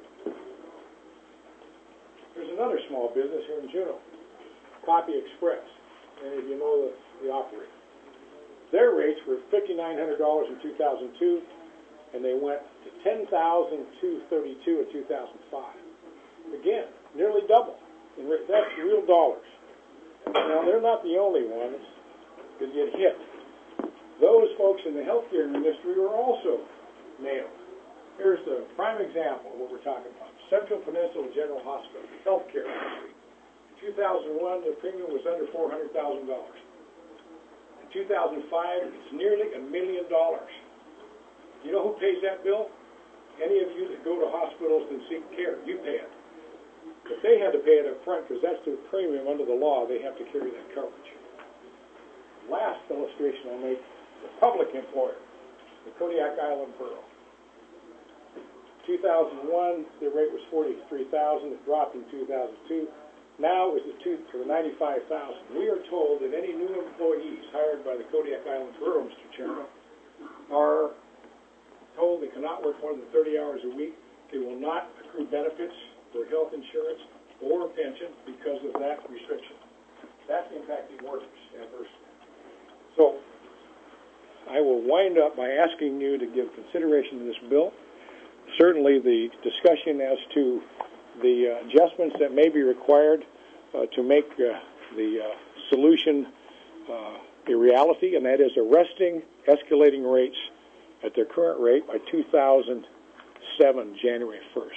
There's another small business here in Juneau, Copy Express. Many of you know the, the operator. Their rates were fifty-nine hundred dollars in two thousand two, and they went to ten thousand two hundred thirty-two dollars in two thousand five. Again, nearly double. In rate. That's real dollars. Now, they're not the only ones that get hit. Those folks in the healthcare industry are also nailed. Here's the prime example of what we're talking about. Central Peninsula General Hospital, healthcare industry. In two thousand one, the premium was under four hundred thousand dollars. In two thousand five, it's nearly a million dollars. You know who pays that bill? Any of you that go to hospitals and seek care, you pay it. But they had to pay it up front because that's their premium under the law. They have to carry that coverage. Last illustration I'll make, the public employer, the Kodiak Island Borough. two thousand one, their rate was forty-three thousand dollars. It dropped in two thousand two. Now is to the ninety-five thousand dollars. We are told that any new employees hired by the Kodiak Island Borough, Mister Chairman, are told they cannot work more than thirty hours a week. They will not accrue benefits for health insurance or pension because of that restriction. That's impacting workers adversely. So I will wind up by asking you to give consideration to this bill. Certainly the discussion as to the uh, adjustments that may be required uh, to make uh, the uh, solution uh, a reality, and that is arresting escalating rates at their current rate by two thousand seven, January first.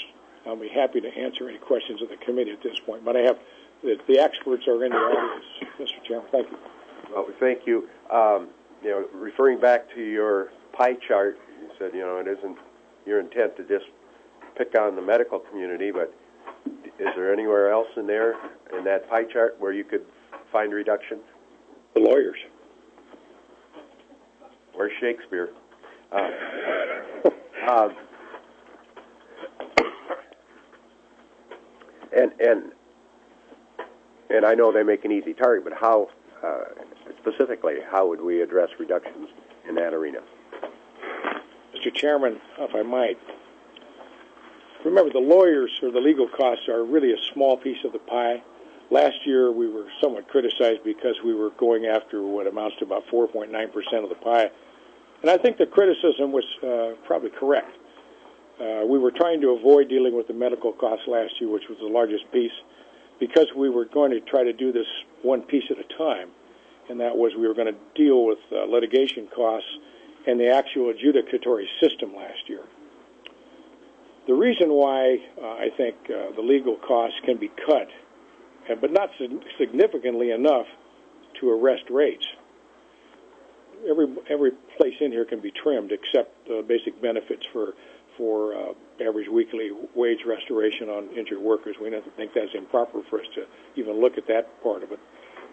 I'll be happy to answer any questions of the committee at this point. But I have the, the experts are in the audience, Mister Chairman. Thank you.
Well, thank you. Um, you know, referring back to your pie chart, you said, you know, it isn't your intent to just pick on the medical community, but is there anywhere else in there, in that pie chart, where you could find reduction?
The lawyers.
Where's Shakespeare? Uh, uh, and and and I know they make an easy target, but how uh, specifically, how would we address reductions in that arena?
Mister Chairman, if I might, remember the lawyers or the legal costs are really a small piece of the pie. Last year we were somewhat criticized because we were going after what amounts to about four point nine percent of the pie. And I think the criticism was uh, probably correct. Uh, we were trying to avoid dealing with the medical costs last year, which was the largest piece, because we were going to try to do this one piece at a time. And that was we were going to deal with uh, litigation costs and the actual adjudicatory system last year. The reason why uh, I think uh, the legal costs can be cut, but not significantly enough to arrest rates. Every every place in here can be trimmed except uh, basic benefits for for uh, average weekly wage restoration on injured workers. We don't think that's improper for us to even look at that part of it.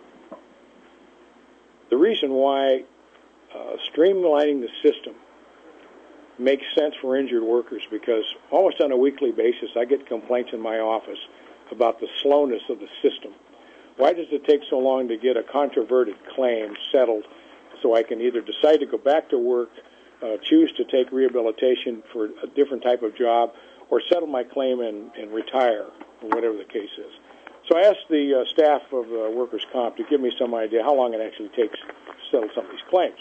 The reason why uh, streamlining the system makes sense for injured workers, because almost on a weekly basis I get complaints in my office about the slowness of the system. Why does it take so long to get a controverted claim settled so I can either decide to go back to work, uh, choose to take rehabilitation for a different type of job, or settle my claim and, and retire, or whatever the case is? So I asked the uh, staff of uh, Workers' Comp to give me some idea how long it actually takes to settle some of these claims.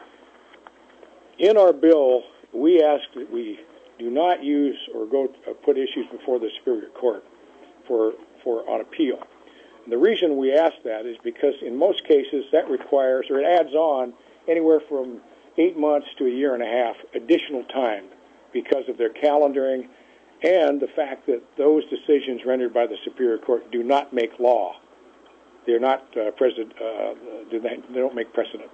In our bill, we ask that we do not use or go uh, put issues before the Superior Court for for on appeal. And the reason we ask that is because in most cases that requires, or it adds on, anywhere from eight months to a year and a half additional time because of their calendaring and the fact that those decisions rendered by the Superior Court do not make law. They're not uh, precedent, uh, do they, they don't make precedent.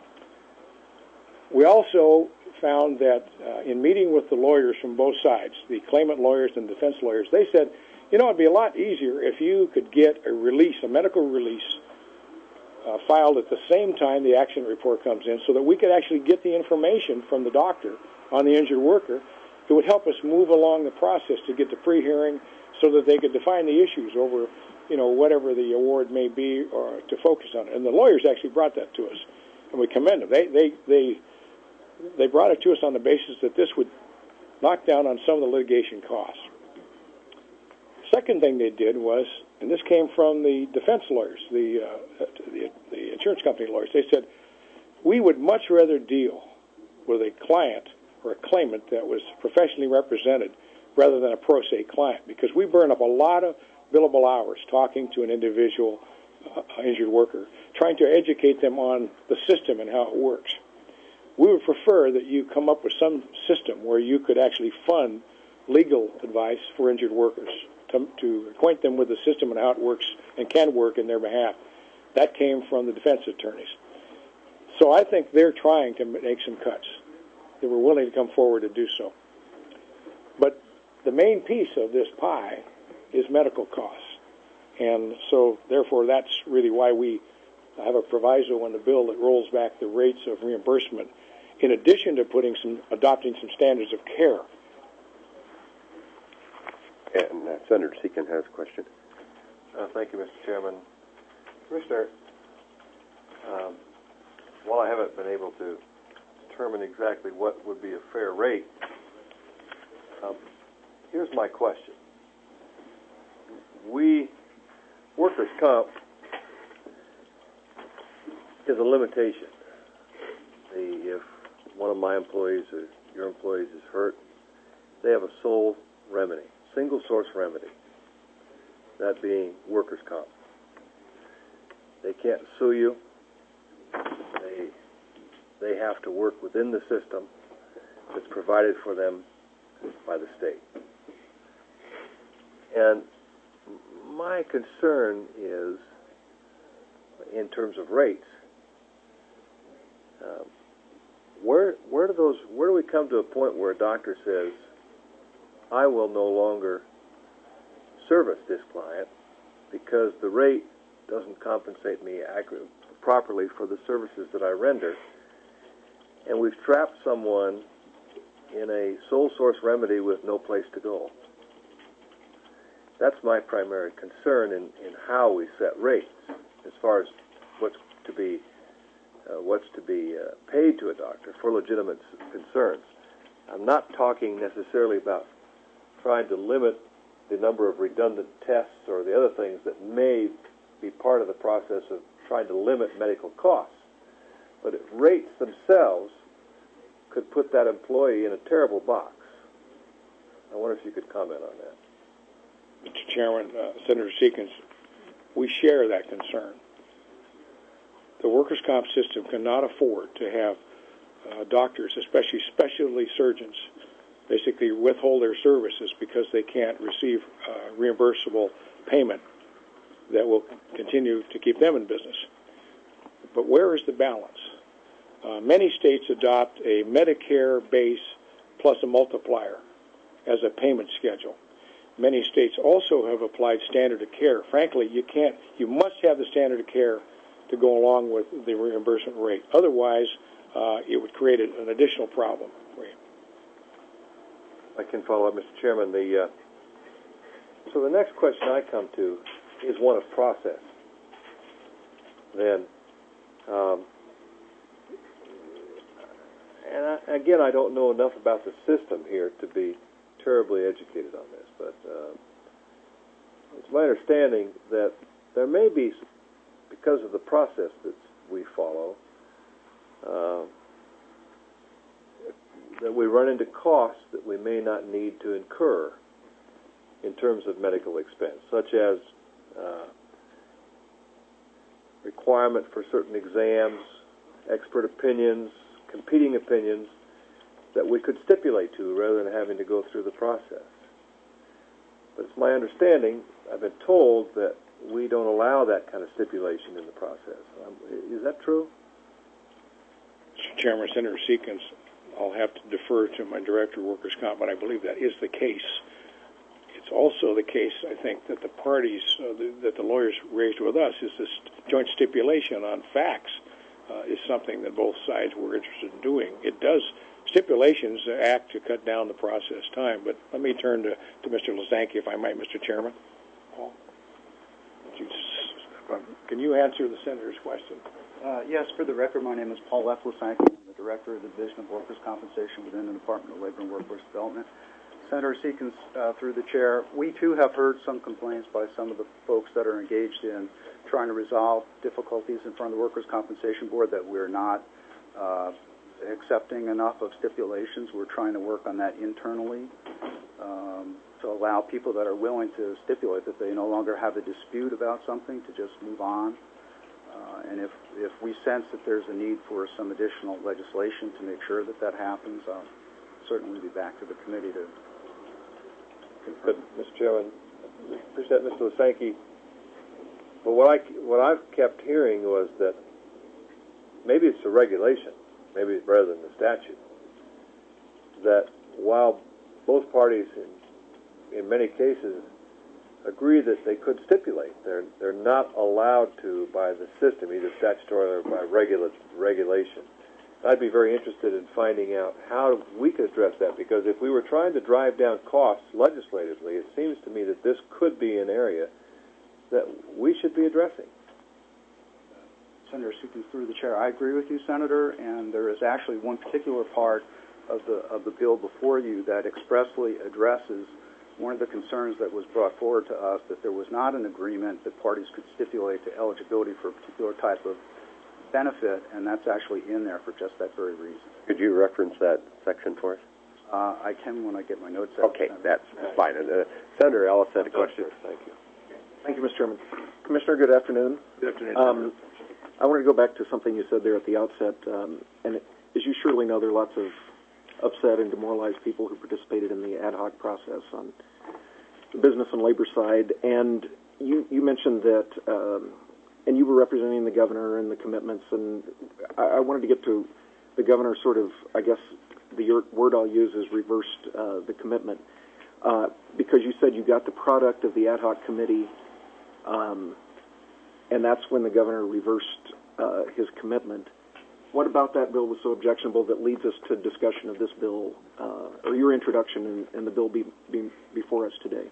We also found that uh, in meeting with the lawyers from both sides, the claimant lawyers and defense lawyers, they said, you know, it'd be a lot easier if you could get a release, a medical release, uh, filed at the same time the accident report comes in, so that we could actually get the information from the doctor on the injured worker. It would help us move along the process to get to pre-hearing so that they could define the issues over, you know, whatever the award may be, or to focus on it. And the lawyers actually brought that to us, and we commend them. They, they, they, they brought it to us on the basis that this would knock down on some of the litigation costs. Second thing they did was, and this came from the defense lawyers, the, uh, the, the insurance company lawyers, they said, we would much rather deal with a client or a claimant that was professionally represented rather than a pro se client, because we burn up a lot of billable hours talking to an individual uh, injured worker, trying to educate them on the system and how it works. We would prefer that you come up with some system where you could actually fund legal advice for injured workers, to, to acquaint them with the system and how it works and can work in their behalf. That came from the defense attorneys. So I think they're trying to make some cuts. They were willing to come forward to do so. But the main piece of this pie is medical costs. And so, therefore, that's really why we have a proviso in the bill that rolls back the rates of reimbursement, in addition to putting some, adopting some standards of care.
And uh, Senator Seekin has a question.
Uh, thank you, Mister Chairman. Commissioner, um, while I haven't been able to determine exactly what would be a fair rate, um, here's my question. We, workers' comp is a limitation. The, if one of my employees or your employees is hurt, they have a sole remedy, single source remedy, that being workers' comp. They can't sue you. They, they have to work within the system that's provided for them by the state. And my concern is, in terms of rates, uh, where where do those where do we come to a point where a doctor says, I will no longer service this client because the rate doesn't compensate me accurate, properly for the services that I render, and we've trapped someone in a sole source remedy with no place to go. That's my primary concern in, in how we set rates, as far as what's to be uh, what's to be uh, paid to a doctor for legitimate concerns. I'm not talking necessarily about trying to limit the number of redundant tests or the other things that may be part of the process of trying to limit medical costs. But if rates themselves could put that employee in a terrible box. I wonder if you could comment on that.
Mister Chairman, uh, Senator Seekins, we share that concern. The workers' comp system cannot afford to have uh, doctors, especially specialty surgeons, basically withhold their services because they can't receive uh, reimbursable payment that will continue to keep them in business. But where is the balance? Uh, many states adopt a Medicare base plus a multiplier as a payment schedule. Many states also have applied standard of care. Frankly, you can't, you must have the standard of care to go along with the reimbursement rate. Otherwise, uh, it would create an additional problem for you.
I can follow up, Mister Chairman. The, uh, so the next question I come to is one of process. Then, um, and I, again, I don't know enough about the system here to be terribly educated on this, but uh, it's my understanding that there may be, because of the process that we follow, uh, that we run into costs that we may not need to incur in terms of medical expense, such as uh, requirement for certain exams, expert opinions, competing opinions that we could stipulate to rather than having to go through the process. But it's my understanding, I've been told, that we don't allow that kind of stipulation in the process. Um, is that true?
Mister Chairman, Senator Seekins, I'll have to defer to my Director of Workers' Comp, but I believe that is the case. It's also the case, I think, that the parties, uh, the, that the lawyers raised with us is this joint stipulation on facts uh, is something that both sides were interested in doing. It does, stipulations act to cut down the process time, but let me turn to, to Mister Lasanke, if I might, Mister Chairman. Paul, you, can you answer the Senator's question?
Uh, yes, for the record, my name is Paul F. Lasanke. I'm the Director of the Division of Workers' Compensation within the Department of Labor and Workforce Development. Senator Seekins, uh, through the chair, we too have heard some complaints by some of the folks that are engaged in trying to resolve difficulties in front of the Workers' Compensation Board that we're not uh, accepting enough of stipulations. We're trying to work on that internally um, to allow people that are willing to stipulate that they no longer have a dispute about something to just move on. Uh, and if, if we sense that there's a need for some additional legislation to make sure that that happens, I'll certainly be back to the committee to confirm.
But, Mister Chairman, appreciate Mister Lasanke. But what, I, what I've kept hearing was that maybe it's a regulation, maybe rather than the statute, that while both parties in, in many cases agree that they could stipulate, they're, they're not allowed to by the system, either statutorily or by regula- regulation. I'd be very interested in finding out how we could address that, because if we were trying to drive down costs legislatively, it seems to me that this could be an area that we should be addressing.
Senator Seekins, through the chair, I agree with you, Senator, and there is actually one particular part of the of the bill before you that expressly addresses one of the concerns that was brought forward to us, that there was not an agreement that parties could stipulate to eligibility for a particular type of benefit, and that's actually in there for just that very reason.
Could you reference that section for us?
Uh, I can when I get my notes out.
Okay, that's fine. Uh, Senator Ellis had a question.
Thank you.
Thank you, Mister Chairman. Commissioner, good afternoon.
Good afternoon.
Um, I want to go back to something you said there at the outset, um, and as you surely know, there are lots of upset and demoralized people who participated in the ad hoc process on business and labor side, and you, you mentioned that, um, and you were representing the governor and the commitments, and I, I wanted to get to the governor sort of, I guess the word I'll use is reversed uh, the commitment, uh, because you said you got the product of the ad hoc committee, um, and that's when the governor reversed uh, his commitment. What about that bill was so objectionable that leads us to discussion of this bill, uh, or your introduction and, and the bill be, be before us today?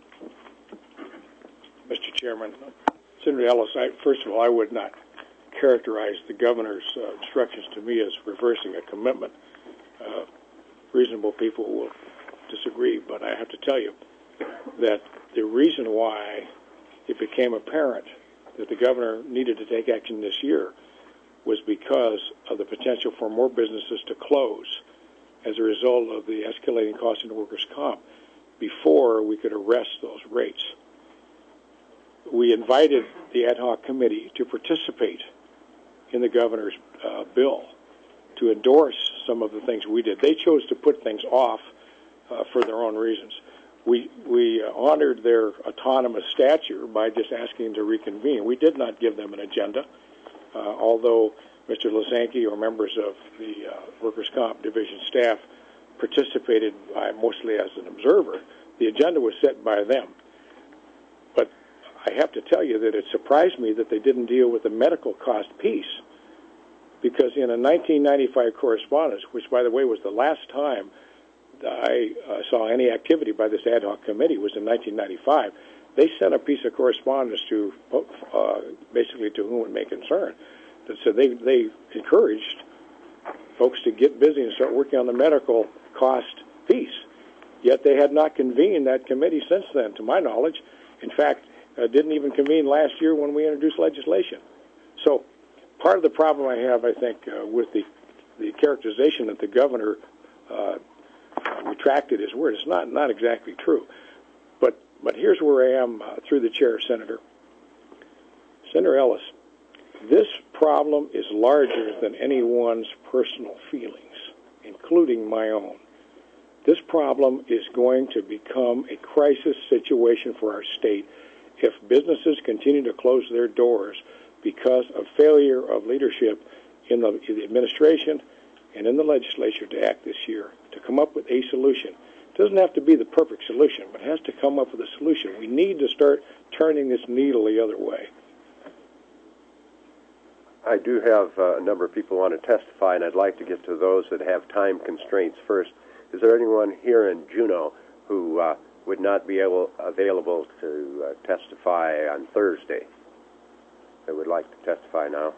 Mister Chairman, Senator Ellis, I, first of all, I would not characterize the governor's uh, instructions to me as reversing a commitment. Uh, reasonable people will disagree, but I have to tell you that the reason why it became apparent that the governor needed to take action this year was because of the potential for more businesses to close as a result of the escalating costs in workers' comp before we could arrest those rates. We invited the ad hoc committee to participate in the governor's uh, bill to endorse some of the things we did. They chose to put things off uh, for their own reasons. We, we uh, honored their autonomous stature by just asking them to reconvene. We did not give them an agenda. Uh, although Mister Lasanke or members of the uh, Workers' Comp Division staff participated by, mostly as an observer, the agenda was set by them. But I have to tell you that it surprised me that they didn't deal with the medical cost piece, because in a nineteen ninety-five correspondence, which, by the way, was the last time I uh, saw any activity by this ad hoc committee, was in nineteen ninety-five, they sent a piece of correspondence to uh, basically to whom it may concern. So they, they encouraged folks to get busy and start working on the medical cost piece. Yet they had not convened that committee since then, to my knowledge. In fact, uh, didn't even convene last year when we introduced legislation. So part of the problem I have, I think, uh, with the, the characterization that the governor uh, retracted his word, it's not, not exactly true. But But here's where I am uh, through the chair, Senator. Senator Ellis, this problem is larger than anyone's personal feelings, including my own. This problem is going to become a crisis situation for our state if businesses continue to close their doors because of failure of leadership in the, in the administration and in the legislature to act this year, to come up with a solution. It doesn't have to be the perfect solution, but it has to come up with a solution. We need to start turning this needle the other way.
I do have uh, a number of people who want to testify, and I'd like to get to those that have time constraints first. Is there anyone here in Juneau who uh, would not be able available to uh, testify on Thursday that would like to testify now?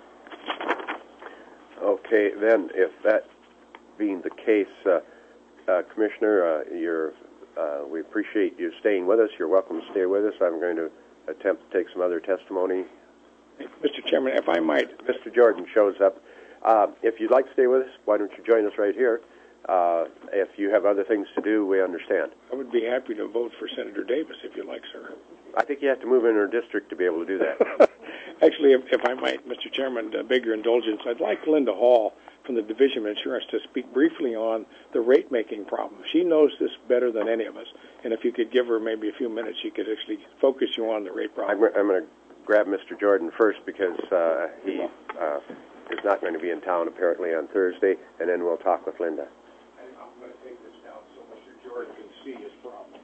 Okay, then, if that being the case, uh, uh, Commissioner, uh, you're, uh, we appreciate you staying with us. You're welcome to stay with us. I'm going to attempt to take some other testimony.
Mister Chairman, if I might.
Mister Jordan shows up. Uh, if you'd like to stay with us, why don't you join us right here? Uh, if you have other things to do, we understand.
I would be happy to vote for Senator Davis, if you like, sir.
I think you have to move in our district to be able to do that.
Actually, if, if I might, Mister Chairman, uh, beg your indulgence, I'd like Linda Hall from the Division of Insurance to speak briefly on the rate-making problem. She knows this better than any of us, and if you could give her maybe a few minutes, she could actually focus you on the rate problem.
I'm, I'm going to grab Mister Jordan first because uh, he uh, is not going to be in town apparently on Thursday, and then we'll talk with Linda.
I'm going to take this down so Mister Jordan can see his problem.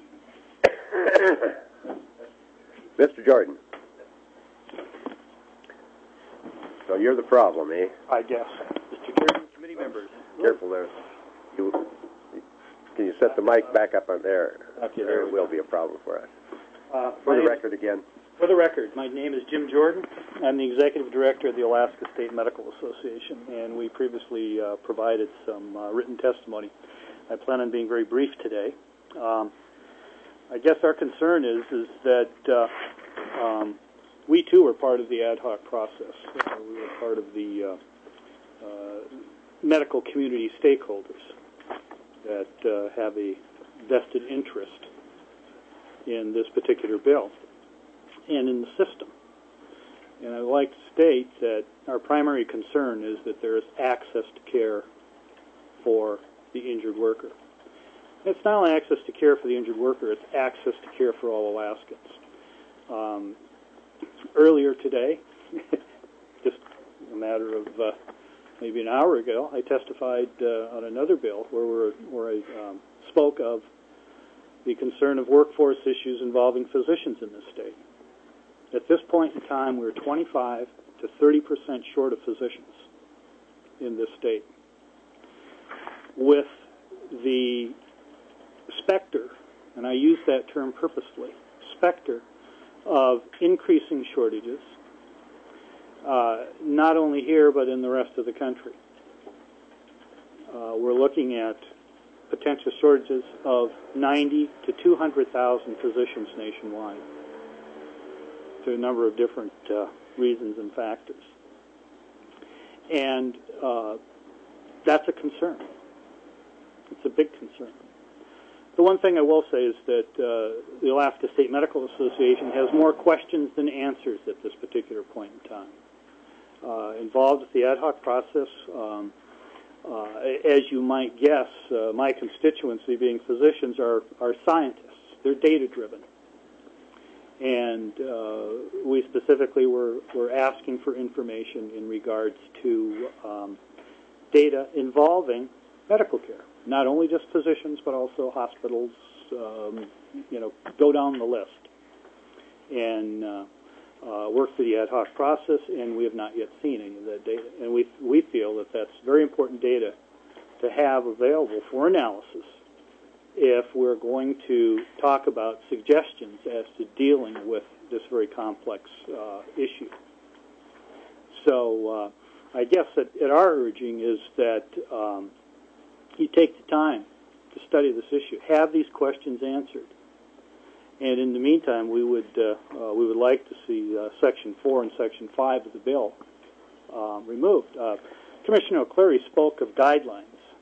Mister Jordan. So you're the problem, eh?
I guess. Mister Chairman, committee members.
Careful there. You, can you set the mic back up on there?
Okay,
there
there we
will
go.
be a problem for us.
Uh,
for the
name,
record again.
For the record, my name is Jim Jordan. I'm the executive director of the Alaska State Medical Association, and we previously uh, provided some uh, written testimony. I plan on being very brief today. Um, I guess our concern is is that uh, um, we too were part of the ad hoc process. Uh, we were part of the uh, uh, medical community stakeholders that uh, have a vested interest in this particular bill and in the system. And I would like to state that our primary concern is that there is access to care for the injured worker. It's not only access to care for the injured worker, it's access to care for all Alaskans. Um, earlier today, just a matter of uh, maybe an hour ago, I testified uh, on another bill where, we're, where I um, spoke of the concern of workforce issues involving physicians in this state. At this point in time, we're twenty-five to thirty percent short of physicians in this state, with the specter, and I use that term purposefully, specter of increasing shortages, uh, not only here but in the rest of the country. Uh, we're looking at potential shortages of ninety to two hundred thousand physicians nationwide through a number of different uh, reasons and factors. And uh, that's a concern. It's a big concern. The one thing I will say is that uh, the Alaska State Medical Association has more questions than answers at this particular point in time. Uh, involved with the ad hoc process, um, uh, as you might guess, uh, my constituency, being physicians, are, are scientists. They're data-driven. And uh, we specifically were, were asking for information in regards to um, data involving medical care. Not only just physicians, but also hospitals, um, you know, go down the list. And uh, uh, work through the ad hoc process, and we have not yet seen any of that data. And we, we feel that that's very important data to have available for analysis if we're going to talk about suggestions as to dealing with this very complex uh, issue. So uh, I guess that at our urging is that um, you take the time to study this issue, have these questions answered, and in the meantime, we would uh, uh, we would like to see uh, Section four and Section five of the bill uh, removed. Uh, Commissioner O'Cleary spoke of guidelines,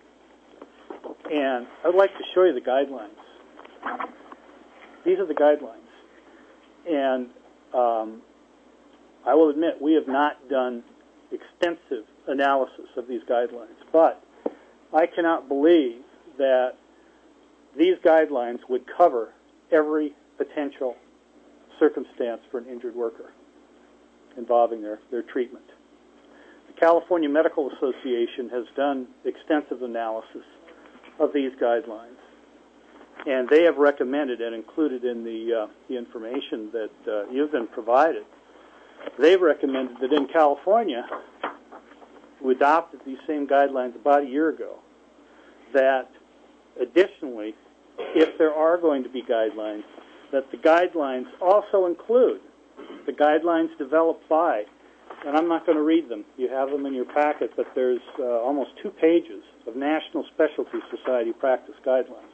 and I'd like to show you the guidelines. These are the guidelines, and um, I will admit we have not done extensive analysis of these guidelines, but I cannot believe that these guidelines would cover every potential circumstance for an injured worker involving their, their treatment. The California Medical Association has done extensive analysis of these guidelines, and they have recommended and included in the, uh, the information that uh, you've been provided, they've recommended that in California, who adopted these same guidelines about a year ago, that additionally, if there are going to be guidelines, that the guidelines also include the guidelines developed by, and I'm not going to read them, you have them in your packet, but there's uh, almost two pages of National Specialty Society practice guidelines.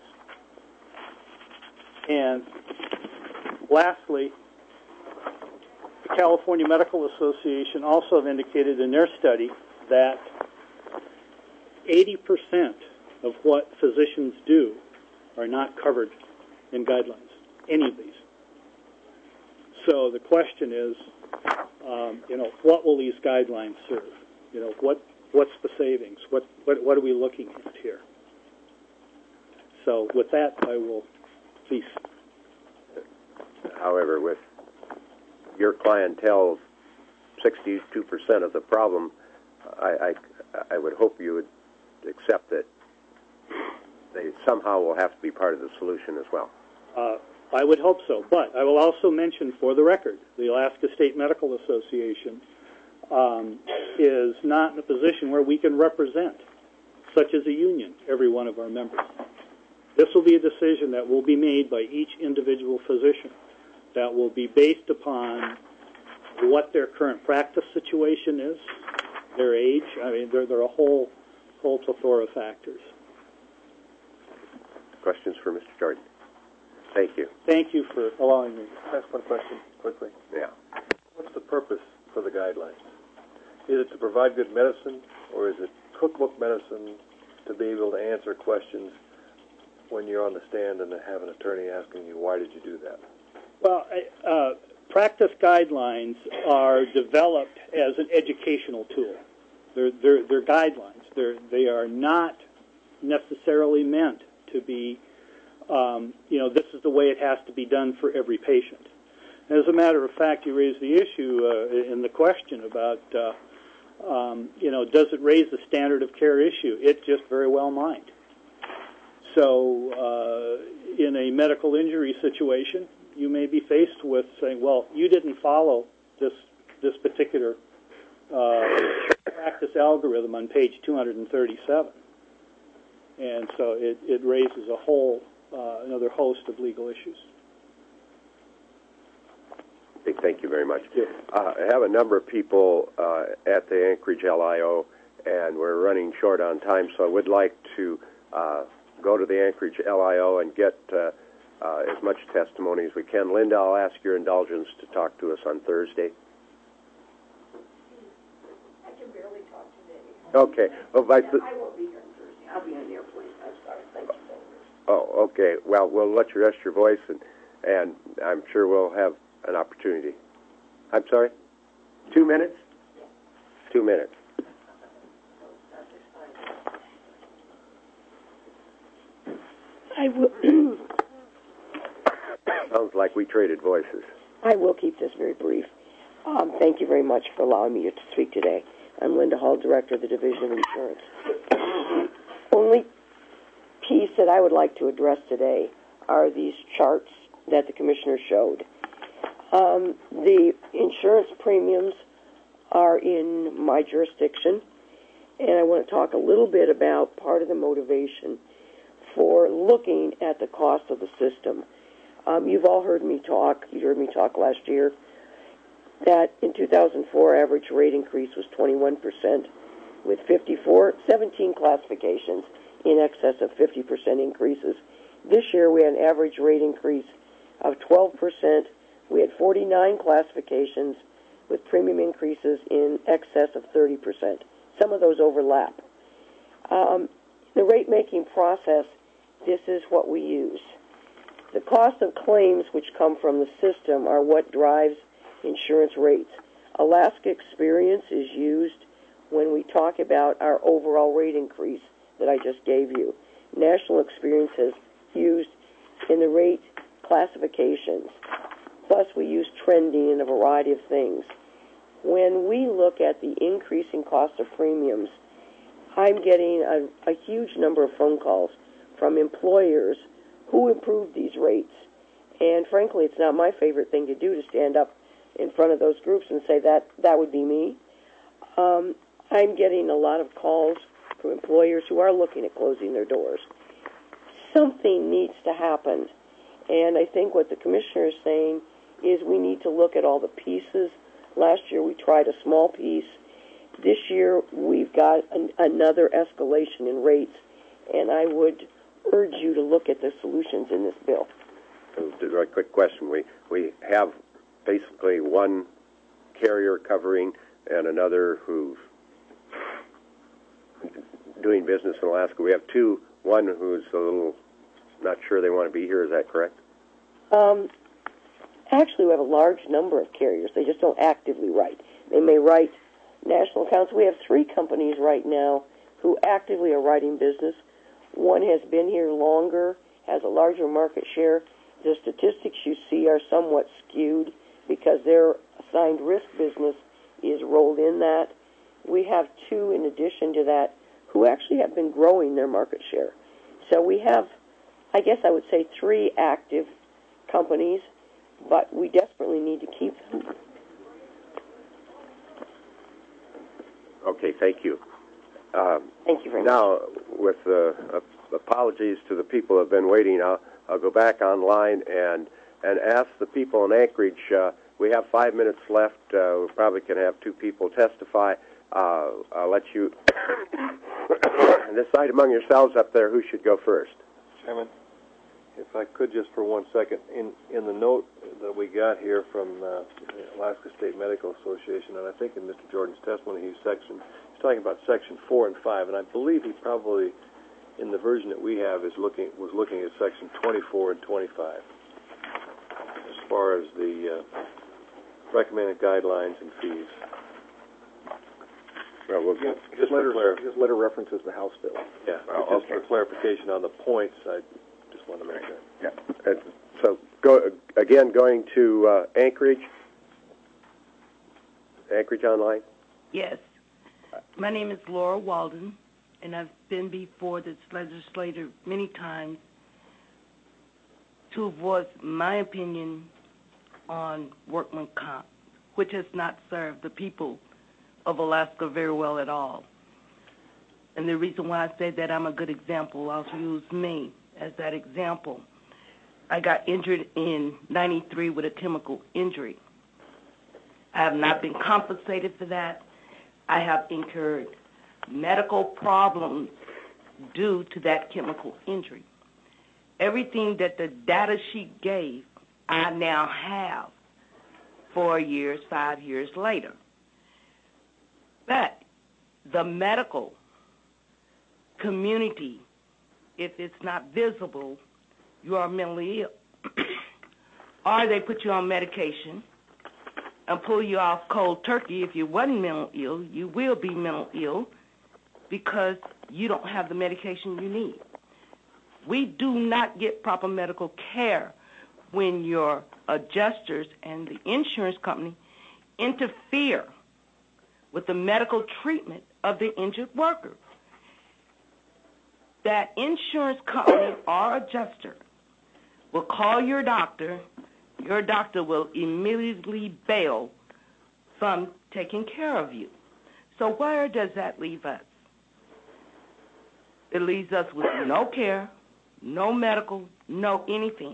And lastly, the California Medical Association also have indicated in their study that eighty percent of what physicians do are not covered in guidelines, any of these. So the question is, um, you know, what will these guidelines serve? You know, what what's the savings? What what what are we looking at here? So with that, I will cease.
However, with your clientele, sixty-two percent of the problem, I, I I would hope you would accept that they somehow will have to be part of the solution as well.
Uh, I would hope so, but I will also mention for the record, the Alaska State Medical Association um, is not in a position where we can represent, such as a union, every one of our members. This will be a decision that will be made by each individual physician, that will be based upon what their current practice situation is, their age. I mean, there, there are a whole, whole plethora of factors.
Questions for Mister Jordan? Thank you.
Thank you for allowing me.
Can I ask one question quickly?
Yeah.
What's the purpose for the guidelines? Is it to provide good medicine, or is it cookbook medicine to be able to answer questions when you're on the stand and have an attorney asking you, why did you do that?
Well, uh, practice guidelines are developed as an educational tool. They're, they're, they're guidelines. They're, they are not necessarily meant to be um, you know, this is the way it has to be done for every patient. As a matter of fact, you raised the issue uh, in the question about, uh, um, you know, does it raise the standard of care issue? It just very well might. So uh, in a medical injury situation, you may be faced with saying, well, you didn't follow this, this particular uh, practice algorithm on page two hundred thirty-seven. And so it, it raises a whole, uh, another host of legal issues.
Thank you very much. Uh, I have a number of people uh, at the Anchorage L I O, and we're running short on time, so I would like to uh, go to the Anchorage L I O and get uh, uh, as much testimony as we can. Linda, I'll ask your indulgence to talk to us on Thursday.
I can barely talk today.
Okay. Oh, by th-
I won't be here on Thursday. I'll be on an airplane. I'm sorry. Thank you so much.
Oh, okay. Well, we'll let you rest your voice, and, and I'm sure we'll have an opportunity. I'm sorry? Two minutes? Two minutes.
I will.
Sounds like we traded voices.
I will keep this very brief. Um, thank you very much for allowing me to speak today. I'm Linda Hall, Director of the Division of Insurance. Only piece that I would like to address today are these charts that the Commissioner showed. Um, the insurance premiums are in my jurisdiction, and I want to talk a little bit about part of the motivation for looking at the cost of the system. Um, you've all heard me talk, you heard me talk last year, that in two thousand four average rate increase was twenty-one percent with fifty-four, seventeen classifications in excess of fifty percent increases. This year we had an average rate increase of twelve percent. We had forty-nine classifications with premium increases in excess of thirty percent. Some of those overlap. Um, the rate-making process, this is what we use. The cost of claims which come from the system are what drives insurance rates. Alaska Experience is used when we talk about our overall rate increase that I just gave you. National Experience is used in the rate classifications. Plus, we use trending and a variety of things. When we look at the increasing cost of premiums, I'm getting a, a huge number of phone calls from employers who improved these rates. And frankly, it's not my favorite thing to do to stand up in front of those groups and say that that would be me. Um, I'm getting a lot of calls from employers who are looking at closing their doors. Something needs to happen. And I think what the Commissioner is saying is we need to look at all the pieces. Last year we tried a small piece. This year we've got an, another escalation in rates, and I would urge you to look at the solutions in this bill.
A very quick question. We, we have basically one carrier covering and another who's doing business in Alaska. We have two, one who's a little not sure they want to be here. Is that correct?
Um, actually, we have a large number of carriers. They just don't actively write. They may write national accounts. We have three companies right now who actively are writing business. One has been here longer, has a larger market share. The statistics you see are somewhat skewed because their assigned risk business is rolled in that. We have two, in addition to that, who actually have been growing their market share. So we have, I guess I would say, three active companies, but we desperately need to keep them.
Okay, thank you. Um,
thank you very
now,
much.
Now, with uh, uh, apologies to the people who have been waiting, I'll, I'll go back online and, and ask the people in Anchorage. Uh, we have five minutes left. Uh, we probably can have two people testify. Uh, I'll let you decide among yourselves up there who should go first.
Chairman, if I could just for one second, in, in the note that we got here from uh, Alaska State Medical Association, and I think in Mister Jordan's testimony, he's section, he's talking about section four and five, and I believe he probably, in the version that we have, is looking was looking at section twenty-four and twenty-five as far as the uh, recommended guidelines and fees.
Well, we'll
his,
just
letter,
clar-
his letter references the House bill.
Yeah,
oh,
just
okay.
for clarification on the points, I just want to make that.
Yeah. Uh, so, go again, going to uh, Anchorage. Anchorage Online.
Yes. My name is Laura Walden, and I've been before this legislature many times to voice my opinion on workman comp, which has not served the people of Alaska very well at all. And the reason why I say that I'm a good example, I'll use me as that example. I got injured in ninety-three with a chemical injury. I have not been compensated for that. I have incurred medical problems due to that chemical injury. Everything that the data sheet gave, I now have four years, five years later. But the medical community, if it's not visible, you are mentally ill. Or they put you on medication and pull you off cold turkey. If you wasn't mental ill, you will be mental ill because you don't have the medication you need. We do not get proper medical care when your adjusters and the insurance company interfere with the medical treatment of the injured worker. That insurance company or adjuster will call your doctor. Your doctor will immediately bail from taking care of you. So where does that leave us? It leaves us with no care, no medical, no anything.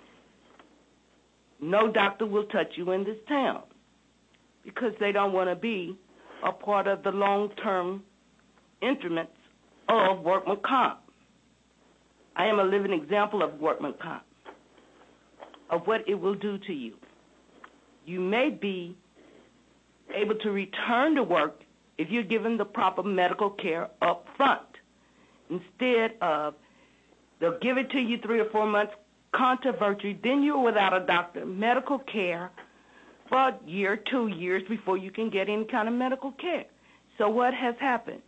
No doctor will touch you in this town because they don't want to be a part of the long-term instruments of workman comp. I am a living example of workman comp, of what it will do to you. You may be able to return to work if you're given the proper medical care up front, instead of they'll give it to you three or four months, controvert you, then you're without a doctor, medical care for a year, two years before you can get any kind of medical care. So what has happened?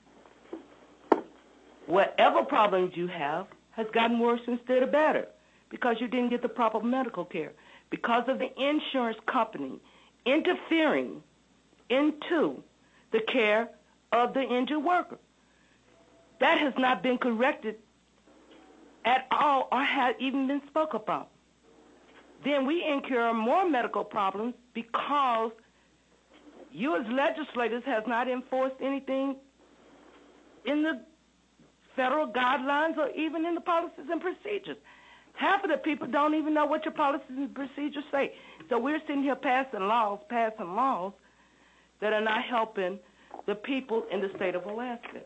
Whatever problems you have has gotten worse instead of better because you didn't get the proper medical care, because of the insurance company interfering into the care of the injured worker. That has not been corrected at all or has even been spoke about. Then we incur more medical problems because you as legislators have not enforced anything in the federal guidelines or even in the policies and procedures. Half of the people don't even know what your policies and procedures say. So we're sitting here passing laws, passing laws that are not helping the people in the state of Alaska.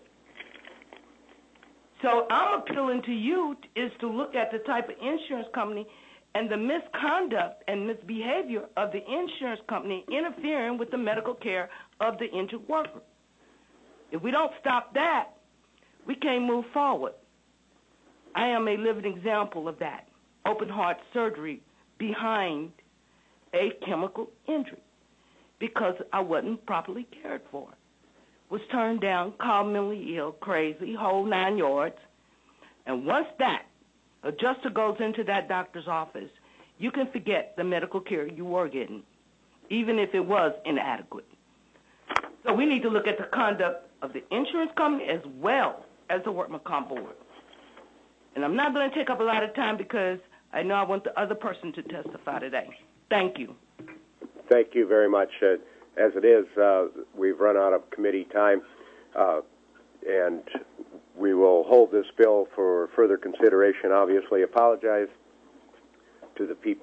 So I'm appealing to you is to look at the type of insurance company and the misconduct and misbehavior of the insurance company interfering with the medical care of the injured worker. If we don't stop that, we can't move forward. I am a living example of that. Open heart surgery behind a chemical injury because I wasn't properly cared for. Was turned down, called mentally ill, crazy, whole nine yards. And once that adjuster goes into that doctor's office, you can forget the medical care you were getting, even if it was inadequate. So we need to look at the conduct of the insurance company as well as the workman comp board. And I'm not going to take up a lot of time because I know I want the other person to testify today. Thank you.
Thank you very much. Uh, as it is, uh, we've run out of committee time, uh, and we will hold this bill for further consideration. Obviously, apologize to the people.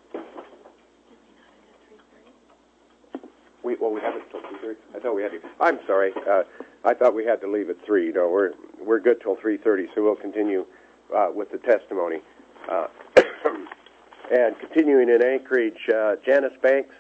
We, well, we have it till three thirty. I thought we had to. I'm sorry. Uh, I thought we had to leave at three. No, we're we're good till three thirty. So we'll continue uh, with the testimony. Uh, and continuing in Anchorage, uh, Janice Banks.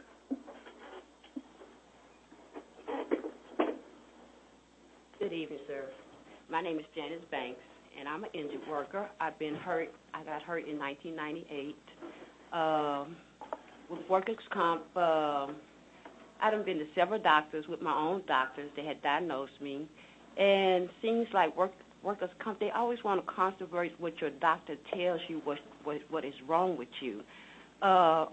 Good evening, sir. My name is Janice Banks, and I'm an injured worker. I've been hurt. I got hurt in nineteen ninety-eight um, with workers' comp. Uh, I've been to several doctors with my own doctors. They had diagnosed me, And seems like work, workers' comp, they always want to controversy what your doctor tells you what, what, what is wrong with you. Uh,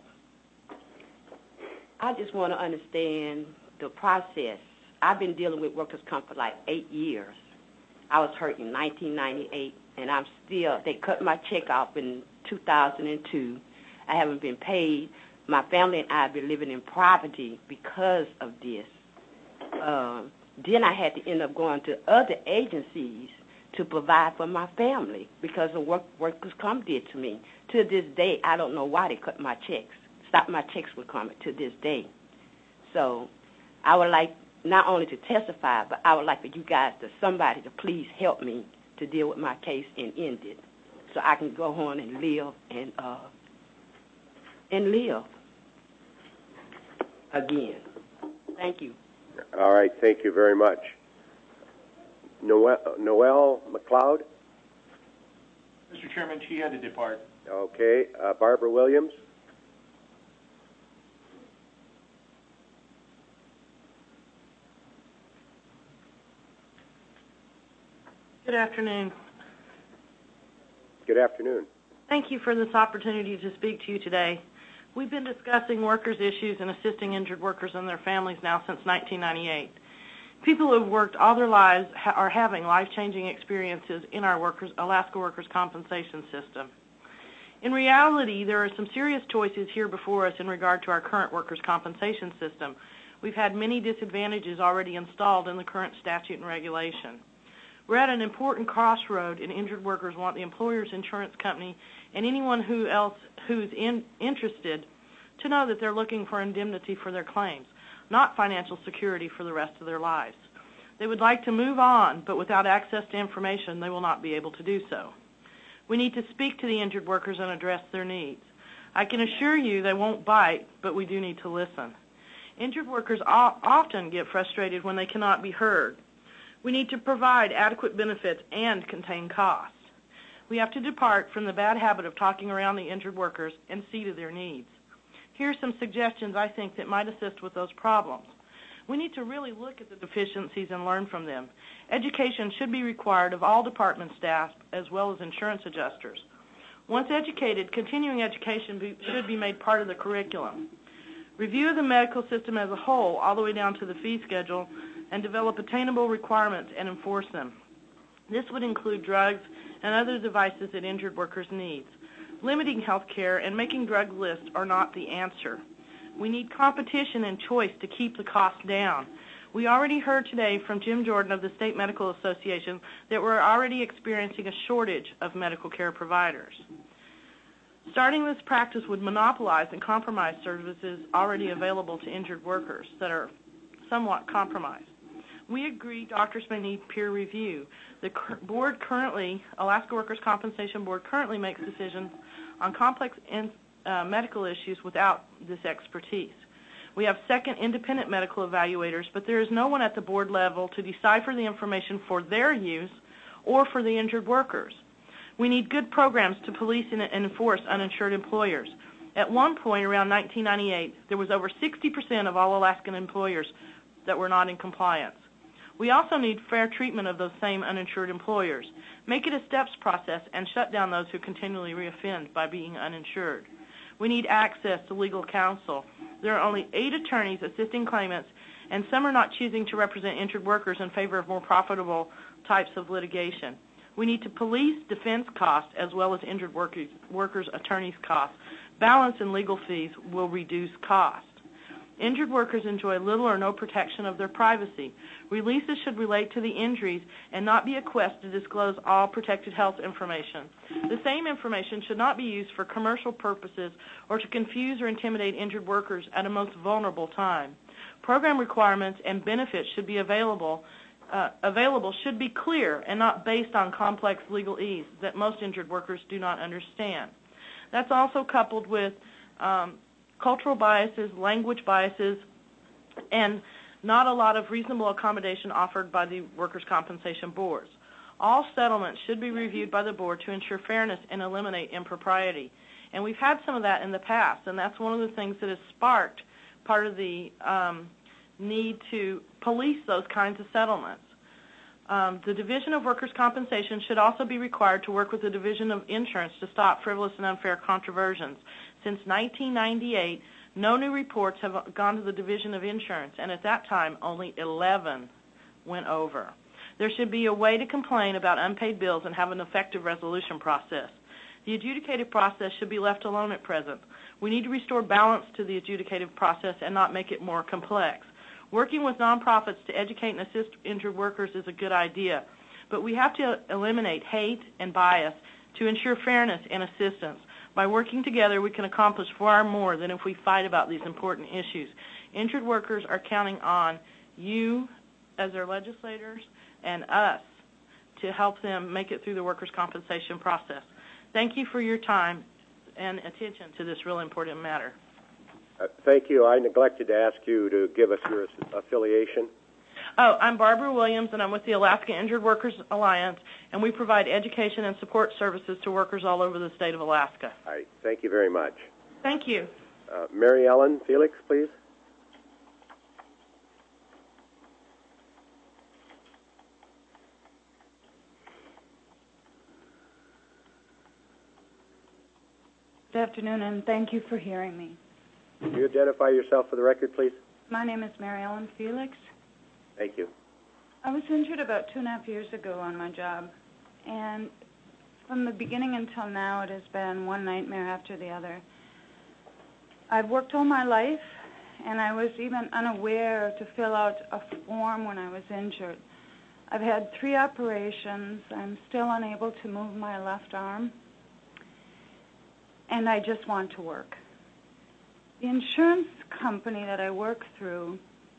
I just want to understand the process. I've been dealing with workers' comp for like eight years. I was hurt in nineteen ninety-eight, and I'm still, they cut my check off in two thousand two. I haven't been paid. My family and I have been living in poverty because of this. Uh, then I had to end up going to other agencies to provide for my family because of what workers' comp did to me. To this day, I don't know why they cut my checks, stopped my checks from coming to this day. So I would like not only to testify, but I would like for you guys to, somebody to please help me to deal with my case and end it so I can go on and live and, uh, and live again. Thank you.
All right, thank you very much. Noel, Noel McLeod?
Mister Chairman, she had to depart.
Okay. Uh, Barbara Williams?
Good afternoon.
Good afternoon.
Thank you for this opportunity to speak to you today. We've been discussing workers' issues and assisting injured workers and their families now since nineteen ninety-eight. People who have worked all their lives ha- are having life-changing experiences in our workers, Alaska workers' compensation system. In reality, there are some serious choices here before us in regard to our current workers' compensation system. We've had many disadvantages already installed in the current statute and regulation. We're at an important crossroad, and injured workers want the employer's insurance company and anyone who else who's in, interested to know that they're looking for indemnity for their claims, not financial security for the rest of their lives. They would like to move on, but without access to information, they will not be able to do so. We need to speak to the injured workers and address their needs. I can assure you they won't bite, but we do need to listen. Injured workers often get frustrated when they cannot be heard. We need to provide adequate benefits and contain costs. We have to depart from the bad habit of talking around the injured workers and see to their needs. Here are some suggestions I think that might assist with those problems. We need to really look at the deficiencies and learn from them. Education should be required of all department staff as well as insurance adjusters. Once educated, continuing education be, should be made part of the curriculum. Review the medical system as a whole, all the way down to the fee schedule, and develop attainable requirements and enforce them. This would include drugs and other devices that injured workers need. Limiting health care and making drug lists are not the answer. We need competition and choice to keep the cost down. We already heard today from Jim Jordan of the State Medical Association that we're already experiencing a shortage of medical care providers. Starting this practice would monopolize and compromise services already available to injured workers that are somewhat compromised. We agree doctors may need peer review. The board currently, Alaska Workers' Compensation Board, currently makes decisions on complex in, uh, medical issues without this expertise. We have second independent medical evaluators, but there is no one at the board level to decipher the information for their use or for the injured workers. We need good programs to police and enforce uninsured employers. At one point, around nineteen ninety-eight, there was over sixty percent of all Alaskan employers that were not in compliance. We also need fair treatment of those same uninsured employers. Make it a steps process and shut down those who continually reoffend by being uninsured. We need access to legal counsel. There are only eight attorneys assisting claimants, and some are not choosing to represent injured workers in favor of more profitable types of litigation. We need to police defense costs as well as injured workers, workers' attorneys' costs. Balance in legal fees will reduce costs. Injured workers enjoy little or no protection of their privacy. Releases should relate to the injuries and not be a quest to disclose all protected health information. The same information should not be used for commercial purposes or to confuse or intimidate injured workers at a most vulnerable time. Program requirements and benefits should be available uh, available should be clear and not based on complex legalese that most injured workers do not understand. That's also coupled with um, cultural biases, language biases, and not a lot of reasonable accommodation offered by the workers' compensation boards. All settlements should be reviewed by the board to ensure fairness and eliminate impropriety. And we've had some of that in the past, and that's one of the things that has sparked part of the um, need to police those kinds of settlements. Um, the Division of Workers' Compensation should also be required to work with the Division of Insurance to stop frivolous and unfair controversies. Since nineteen ninety-eight, no new reports have gone to the Division of Insurance, and at that time, only eleven went over. There should be a way to complain about unpaid bills and have an effective resolution process. The adjudicative process should be left alone at present. We need to restore balance to the adjudicative process and not make it more complex. Working with nonprofits to educate and assist injured workers is a good idea, but we have to eliminate hate and bias to ensure fairness and assistance. By working together, we can accomplish far more than if we fight about these important issues. Injured workers are counting on you as their legislators and us to help them make it through the workers' compensation process. Thank you for your time and attention to this really important matter.
Uh, thank you. I neglected to ask you to give us your affiliation.
Oh, I'm Barbara Williams, and I'm with the Alaska Injured Workers Alliance, and we provide education and support services to workers all over the state of Alaska.
All right. Thank you very much.
Thank you.
Uh, Mary Ellen Felix, please.
Good afternoon, and thank you for hearing me.
Can you identify yourself for the record, please?
My name is Mary Ellen Felix.
Thank you.
I was injured about two and a half years ago on my job, and from the beginning until now, it has been one nightmare after the other. I've worked all my life, and I was even unaware to fill out a form when I was injured. I've had three operations. I'm still unable to move my left arm, and I just want to work. The insurance company that I work through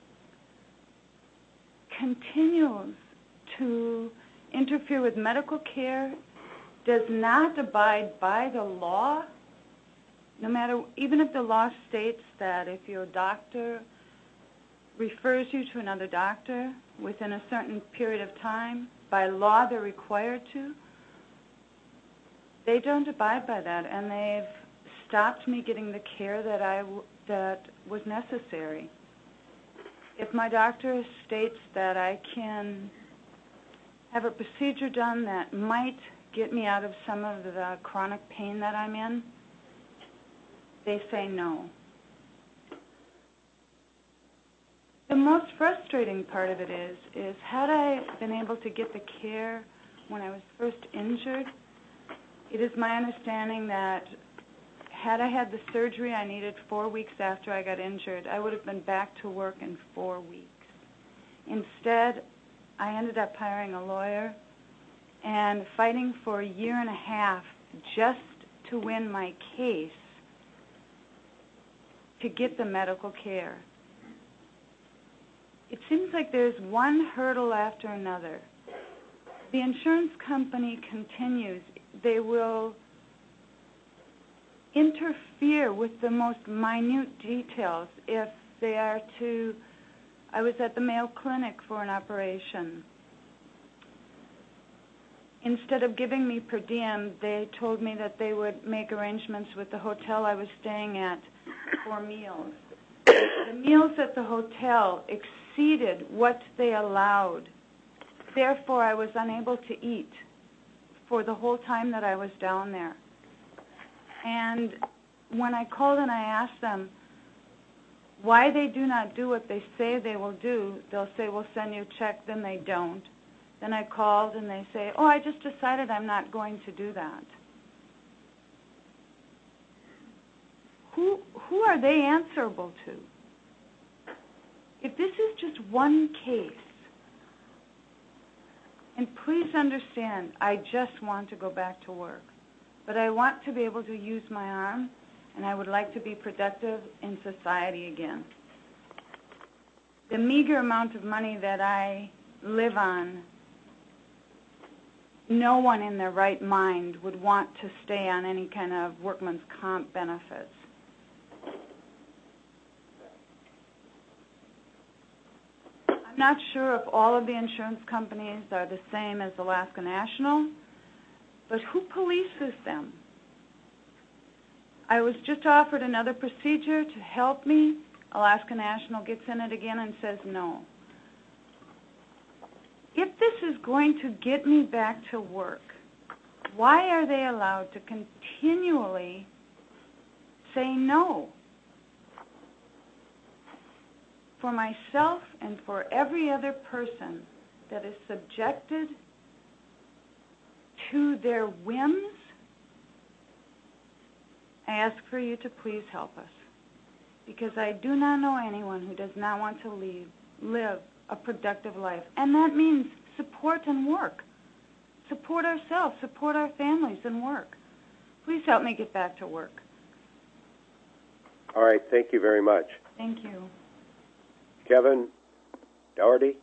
continues to interfere with medical care, does not abide by the law, no matter, even if the law states that if your doctor refers you to another doctor within a certain period of time, by law they're required to, they don't abide by that, and they've stopped me getting the care that I w- that was necessary. If my doctor states that I can have a procedure done that might get me out of some of the chronic pain that I'm in, they say no. The most frustrating part of it is, is had I been able to get the care when I was first injured, it is my understanding that had I had the surgery I needed four weeks after I got injured, I would have been back to work in four weeks. Instead, I ended up hiring a lawyer and fighting for a year and a half just to win my case to get the medical care. It seems like there's one hurdle after another. The insurance company continues. They will interfere with the most minute details. If they are to, I was at the Mayo Clinic for an operation. Instead of giving me per diem, they told me that they would make arrangements with the hotel I was staying at for meals. The meals at the hotel exceeded what they allowed. Therefore, I was unable to eat for the whole time that I was down there. And when I called and I asked them why they do not do what they say they will do, they'll say, we'll send you a check, then they don't. Then I called and they say, oh, I just decided I'm not going to do that. Who, who are they answerable to? If this is just one case, and please understand, I just want to go back to work. But I want to be able to use my arm, and I would like to be productive in society again. The meager amount of money that I live on, no one in their right mind would want to stay on any kind of workman's comp benefits. I'm not sure if all of the insurance companies are the same as Alaska National, but who polices them? I was just offered another procedure to help me. Alaska National gets in it again and says no. if this is going to get me back to work, why are they allowed to continually say no? For myself and for every other person that is subjected to their whims, I ask for you to please help us, because I do not know anyone who does not want to leave, live a productive life. And that means support and work. Support ourselves, support our families and work. Please help me get back to work.
All right, thank you very much.
Thank you.
Kevin Doherty?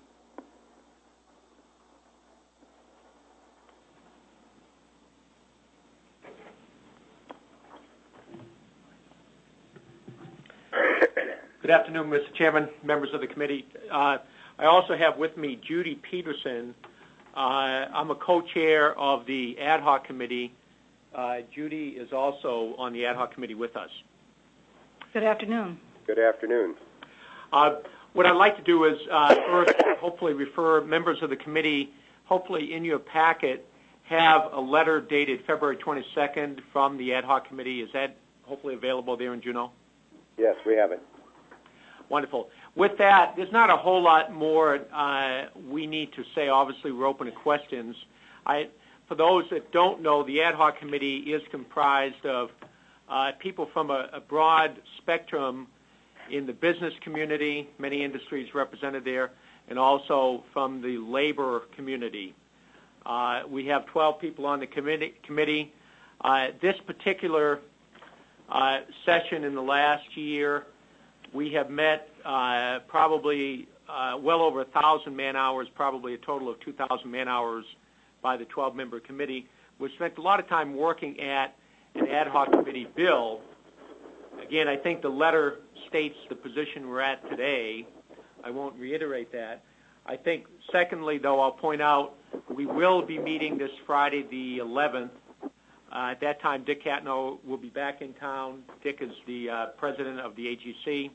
Good afternoon, Mister Chairman, members of the committee. Uh, I also have with me Judy Peterson. Uh, I'm a co-chair of the ad hoc committee. Uh, Judy is also on the ad hoc committee with us.
Good afternoon.
Good afternoon.
Uh, what I'd like to do is uh, first hopefully refer members of the committee, hopefully in your packet, have a letter dated February twenty-second from the ad hoc committee. Is that hopefully available there in Juneau?
Yes, we have it.
Wonderful. With that, there's not a whole lot more uh, we need to say. Obviously, we're open to questions. I, for those that don't know, the ad hoc committee is comprised of uh, people from a, a broad spectrum in the business community, many industries represented there, and also from the labor community. Uh, we have twelve people on the committee. committee. Uh, this particular uh, session in the last year, we have met uh, probably uh, well over one thousand man-hours, probably a total of two thousand man-hours by the twelve-member committee. We've spent a lot of time working at an ad hoc committee bill. Again, I think the letter states the position we're at today. I won't reiterate that. I think, secondly, though, I'll point out we will be meeting this Friday the eleventh. Uh, at that time, Dick Catno will be back in town. Dick is the uh, president of the A G C.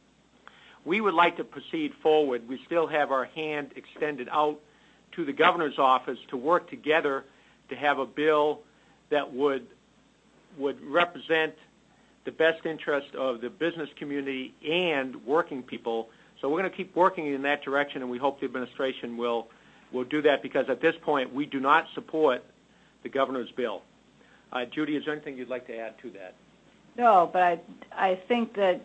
We would like to proceed forward. We still have our hand extended out to the governor's office to work together to have a bill that would would represent the best interest of the business community and working people. So we're going to keep working in that direction, and we hope the administration will will do that, because at this point we do not support the governor's bill. Uh, Judy, is there anything you'd like to add to that?
No, but I, I think that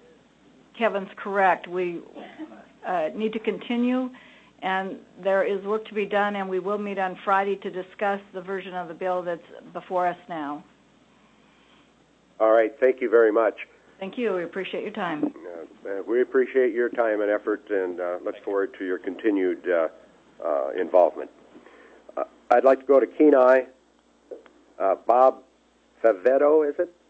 Kevin's correct. We uh, need to continue, and there is work to be done, and we will meet on Friday to discuss the version of the bill that's before us now.
All right, thank you very much.
Thank you. We appreciate your time.
Uh, uh, we appreciate your time and effort, and uh, look forward to your continued uh, uh, involvement. Uh, I'd like to go to Kenai. Uh, Bob Favetto, is it?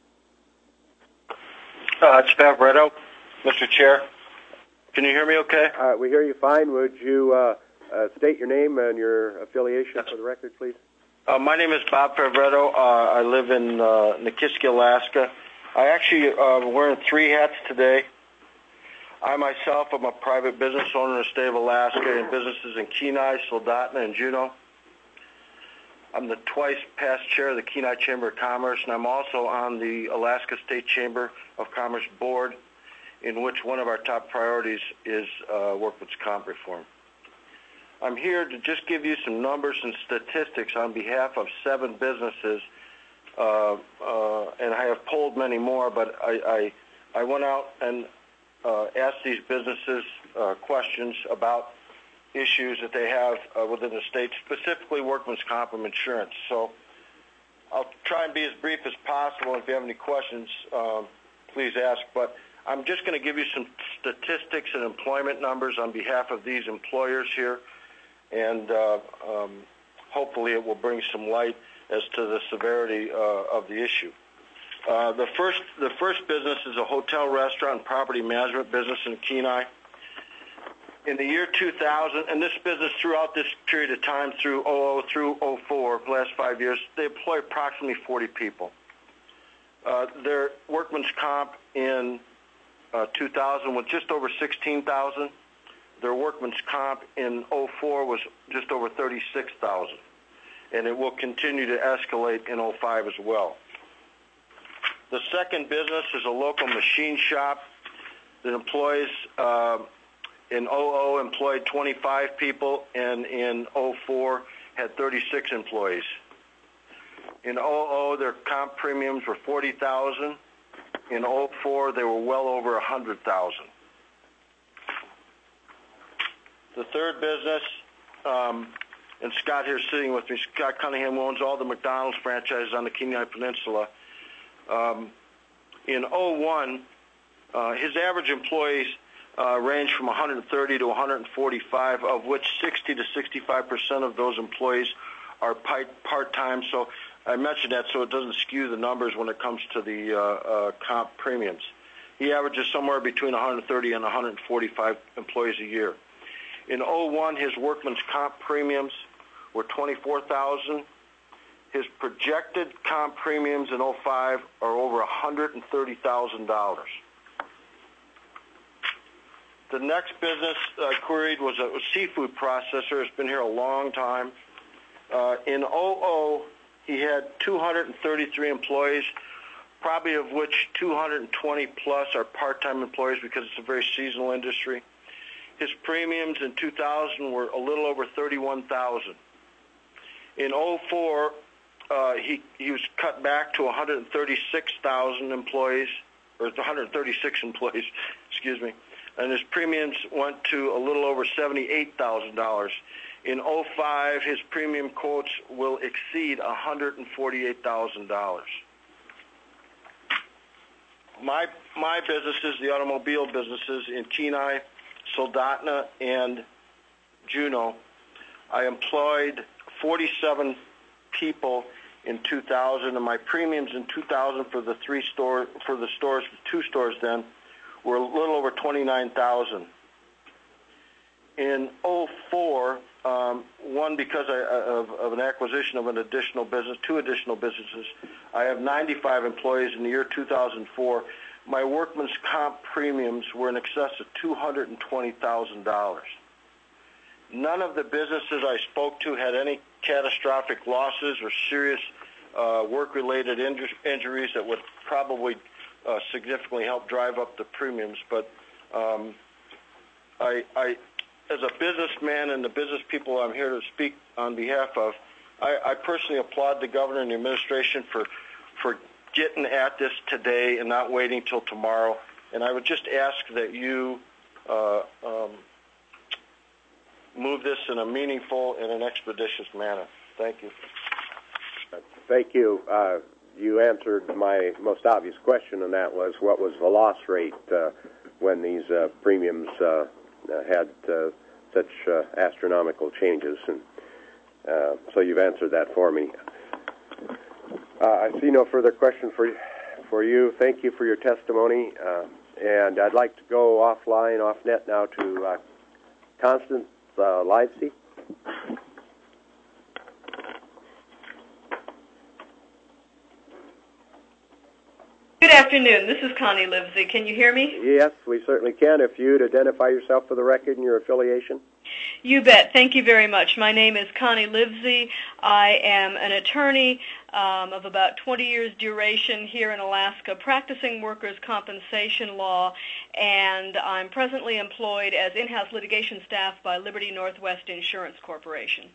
Uh, it's Favretto, Mister Chair. Can you hear me okay?
Uh, we hear you fine. Would you uh, uh, state your name and your affiliation for the record, please?
Uh, my name is Bob Favretto. Uh, I live in uh, Nikiski, Alaska. I actually uh, wearing three hats today. I myself am a private business owner in the state of Alaska in businesses in Kenai, Soldotna, and Juneau. I'm the twice past chair of the Kenai Chamber of Commerce, and I'm also on the Alaska State Chamber of Commerce board, in which one of our top priorities is uh, workman's comp reform. I'm here to just give you some numbers and statistics on behalf of seven businesses, uh, uh, and I have polled many more, but I, I, I went out and uh, asked these businesses uh, questions about issues that they have uh, within the state, specifically workman's comp and insurance. So I'll try and be as brief as possible. If you have any questions, um, please ask. But I'm just going to give you some statistics and employment numbers on behalf of these employers here, and uh, um, hopefully it will bring some light as to the severity uh, of the issue. Uh, the first, the first business is a hotel, restaurant, and property management business in Kenai. In the year two thousand, and this business throughout this period of time, through oh oh through oh four, the last five years, they employ approximately forty people. Uh, their workman's comp in uh, two thousand was just over sixteen thousand. their workman's comp in oh four was just over thirty-six thousand, and it will continue to escalate in oh five as well. The second business is a local machine shop that employs, uh, in oh oh employed twenty-five people, and in oh four had thirty-six employees. In oh oh, their comp premiums were forty thousand. In oh four, they were well over one hundred thousand. The third business, um, and Scott here sitting with me, Scott Cunningham owns all the McDonald's franchises on the Kenai Peninsula. Um, in oh one, uh, his average employees uh, range from one hundred thirty to one hundred forty-five, of which sixty to sixty-five percent of those employees are part-time. So I mentioned that so it doesn't skew the numbers when it comes to the uh, uh, comp premiums. He averages somewhere between one hundred thirty and one hundred forty-five employees a year. In oh one, his workman's comp premiums were twenty-four thousand. His projected comp premiums in oh five are over one hundred thirty thousand dollars. The next business I queried was a seafood processor. It's been here a long time. Uh, in oh oh, he had two hundred thirty-three employees, probably of which two hundred twenty plus are part-time employees because it's a very seasonal industry. His premiums in two thousand were a little over thirty-one thousand. In oh four, uh, he, he was cut back to one hundred thirty-six thousand employees, or one hundred thirty-six employees, excuse me, and his premiums went to a little over seventy-eight thousand dollars. In oh five, his premium quotes will exceed one hundred forty-eight thousand dollars. My, my businesses, the automobile businesses in Kenai, Soldotna, and Juneau, I employed forty-seven people in two thousand, and my premiums in two thousand for the three store for the stores, the two stores then, were a little over twenty-nine thousand. In oh four, um, one because I, of, of an acquisition of an additional business, two additional businesses, I have ninety-five employees. In the year two thousand four, my workman's comp premiums were in excess of two hundred twenty thousand dollars. None of the businesses I spoke to had any catastrophic losses or serious uh, work-related inju- injuries that would probably uh, significantly help drive up the premiums. But um, I, I, as a businessman and the business people I'm here to speak on behalf of, I, I personally applaud the governor and the administration for for getting at this today and not waiting till tomorrow. And I would just ask that you uh, um, move this in a meaningful and an expeditious manner. Thank you.
Thank you. Uh, you answered my most obvious question, and that was what was the loss rate uh, when these uh, premiums uh, had uh, such uh, astronomical changes. And uh, so you've answered that for me. Uh, I see no further question for for you. Thank you for your testimony. Uh, and I'd like to go offline, off net now to uh, Constance uh, Livesey.
Good afternoon. This is Connie Livesey. Can you hear me?
Yes, we certainly can. If you'd identify yourself for the record and your affiliation.
You bet. Thank you very much. My name is Connie Livesey. I am an attorney um, of about twenty years duration here in Alaska, practicing workers' compensation law, and I'm presently employed as in-house litigation staff by Liberty Northwest Insurance Corporation.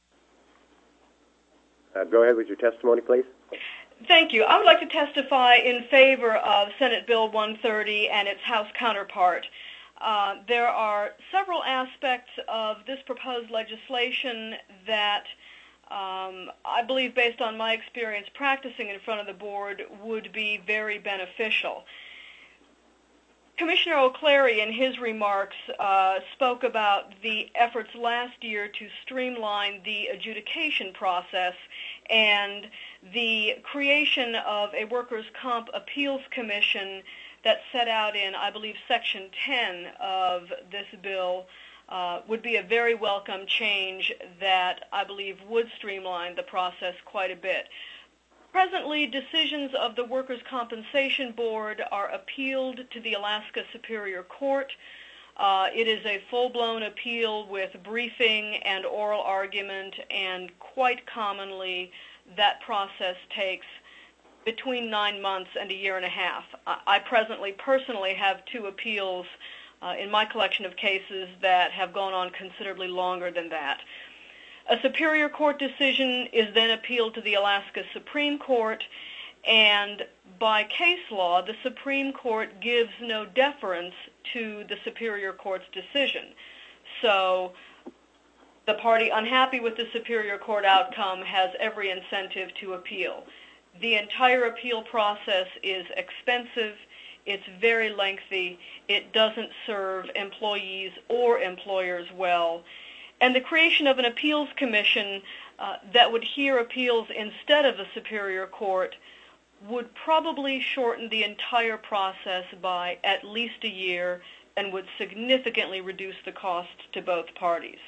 Uh, go ahead with your testimony, please.
Thank you. I would like to testify in favor of Senate Bill one thirty and its House counterpart. Uh, there are several aspects of this proposed legislation that um, I believe, based on my experience practicing in front of the board, would be very beneficial. Commissioner O'Cleary, in his remarks, uh, spoke about the efforts last year to streamline the adjudication process and the creation of a workers' comp appeals commission that's set out in, I believe, Section ten of this bill uh, would be a very welcome change that I believe would streamline the process quite a bit. Presently, decisions of the Workers' Compensation Board are appealed to the Alaska Superior Court. Uh, it is a full-blown appeal with briefing and oral argument, and quite commonly that process takes between nine months and a year and a half. I, I presently personally have two appeals uh, in my collection of cases that have gone on considerably longer than that. A Superior Court decision is then appealed to the Alaska Supreme Court, and by case law, the Supreme Court gives no deference to the Superior Court's decision. So the party unhappy with the Superior Court outcome has every incentive to appeal. The entire appeal process is expensive, it's very lengthy, it doesn't serve employees or employers well, and the creation of an appeals commission uh, that would hear appeals instead of the Superior Court would probably shorten the entire process by at least a year and would significantly reduce the cost to both parties.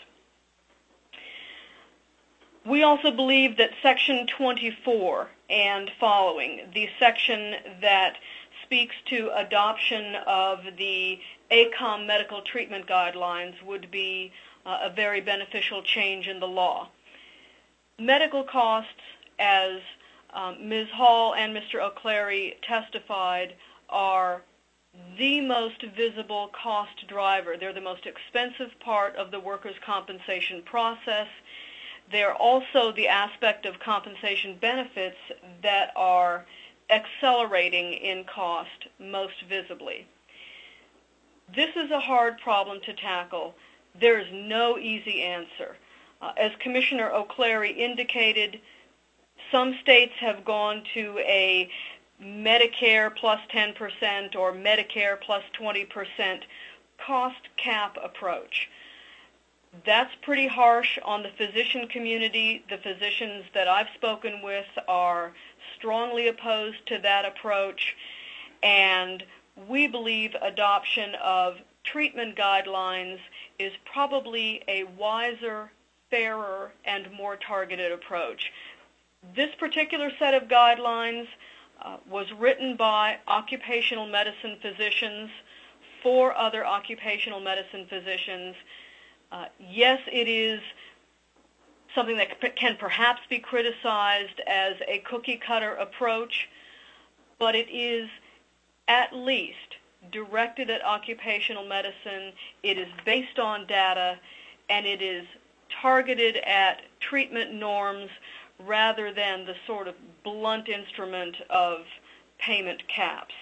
We also believe that Section twenty-four and following, the section that speaks to adoption of the A C O M medical treatment guidelines, would be uh, a very beneficial change in the law. Medical costs, as um, Miz Hall and Mister O'Cleary testified, are the most visible cost driver. They're the most expensive part of the workers' compensation process. They're also the aspect of compensation benefits that are accelerating in cost most visibly. This is a hard problem to tackle. There is no easy answer. Uh, as Commissioner O'Cleary indicated, some states have gone to a Medicare plus ten percent or Medicare plus twenty percent cost cap approach. That's pretty harsh on the physician community. The physicians that I've spoken with are strongly opposed to that approach, and we believe adoption of treatment guidelines is probably a wiser, fairer, and more targeted approach. This particular set of guidelines uh, was written by occupational medicine physicians for other occupational medicine physicians. Uh, yes, it is something that c- can perhaps be criticized as a cookie-cutter approach, but it is at least directed at occupational medicine, it is based on data, and it is targeted at treatment norms rather than the sort of blunt instrument of payment caps.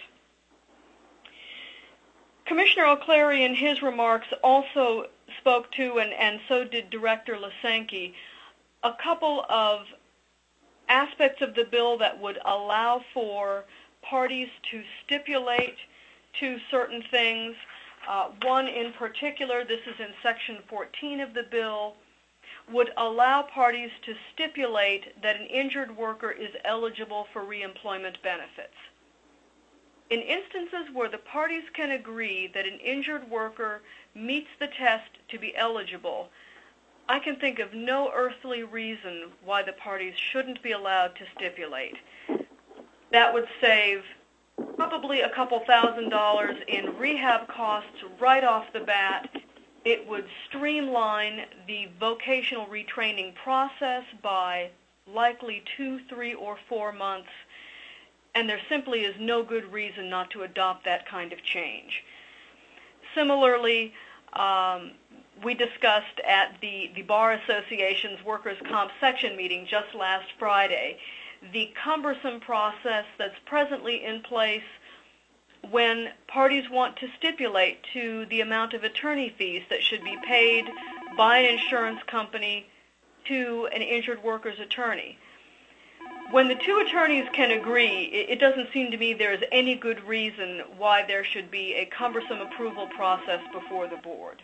Commissioner O'Cleary in his remarks also spoke to, and, and so did Director Lasenke, a couple of aspects of the bill that would allow for parties to stipulate to certain things. Uh, one in particular, this is in Section fourteen of the bill, would allow parties to stipulate that an injured worker is eligible for reemployment benefits. In instances where the parties can agree that an injured worker meets the test to be eligible, I can think of no earthly reason why the parties shouldn't be allowed to stipulate. That would save probably a couple thousand dollars in rehab costs right off the bat. It would streamline the vocational retraining process by likely two, three, or four months, and there simply is no good reason not to adopt that kind of change. Similarly, um, we discussed at the, the Bar Association's Workers' Comp section meeting just last Friday the cumbersome process that's presently in place when parties want to stipulate to the amount of attorney fees that should be paid by an insurance company to an injured worker's attorney. When the two attorneys can agree, it doesn't seem to me there is any good reason why there should be a cumbersome approval process before the board.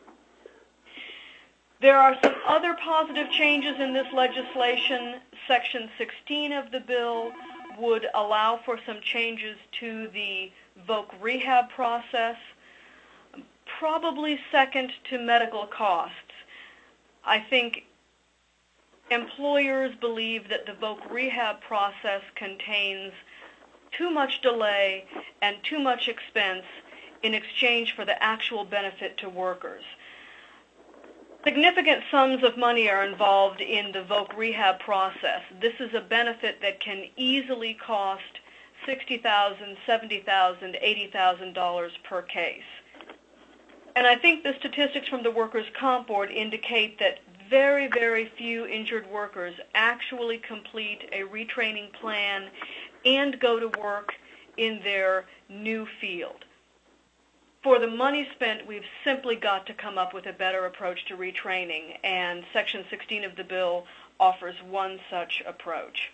There are some other positive changes in this legislation. Section sixteen of the bill would allow for some changes to the voc rehab process, probably second to medical costs. I think employers believe that the voc rehab process contains too much delay and too much expense in exchange for the actual benefit to workers. Significant sums of money are involved in the voc rehab process. This is a benefit that can easily cost sixty thousand dollars, seventy thousand dollars, eighty thousand dollars per case. And I think the statistics from the Workers' Comp Board indicate that very, very few injured workers actually complete a retraining plan and go to work in their new field. For the money spent, we've simply got to come up with a better approach to retraining, and Section sixteen of the bill offers one such approach.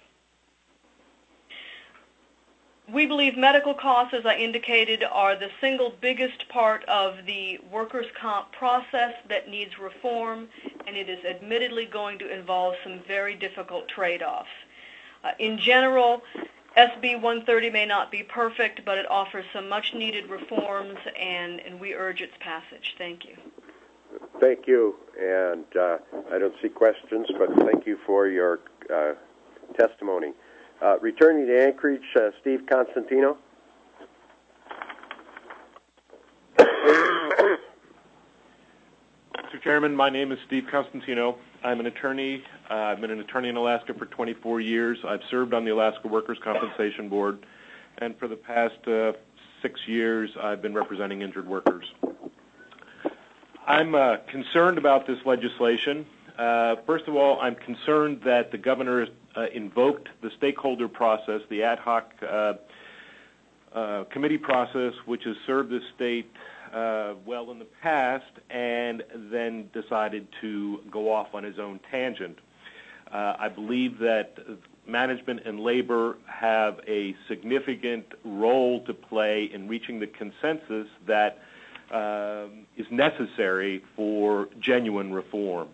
We believe medical costs, as I indicated, are the single biggest part of the workers' comp process that needs reform, and it is admittedly going to involve some very difficult trade-offs. Uh, in general, S B one thirty may not be perfect, but it offers some much-needed reforms, and, and we urge its passage. Thank you.
Thank you, and uh, I don't see questions, but thank you for your uh, testimony. Uh, returning to Anchorage, uh, Steve Constantino.
Mister Chairman, my name is Steve Constantino. I'm an attorney. Uh, I've been an attorney in Alaska for twenty-four years. I've served on the Alaska Workers' Compensation Board, and for the past uh, six years, I've been representing injured workers. I'm uh, concerned about this legislation. Uh, first of all, I'm concerned that the governor uh, invoked the stakeholder process, the ad hoc uh, uh, committee process, which has served the state uh, well in the past, and then decided to go off on his own tangent. Uh, I believe that management and labor have a significant role to play in reaching the consensus that uh, is necessary for genuine reform.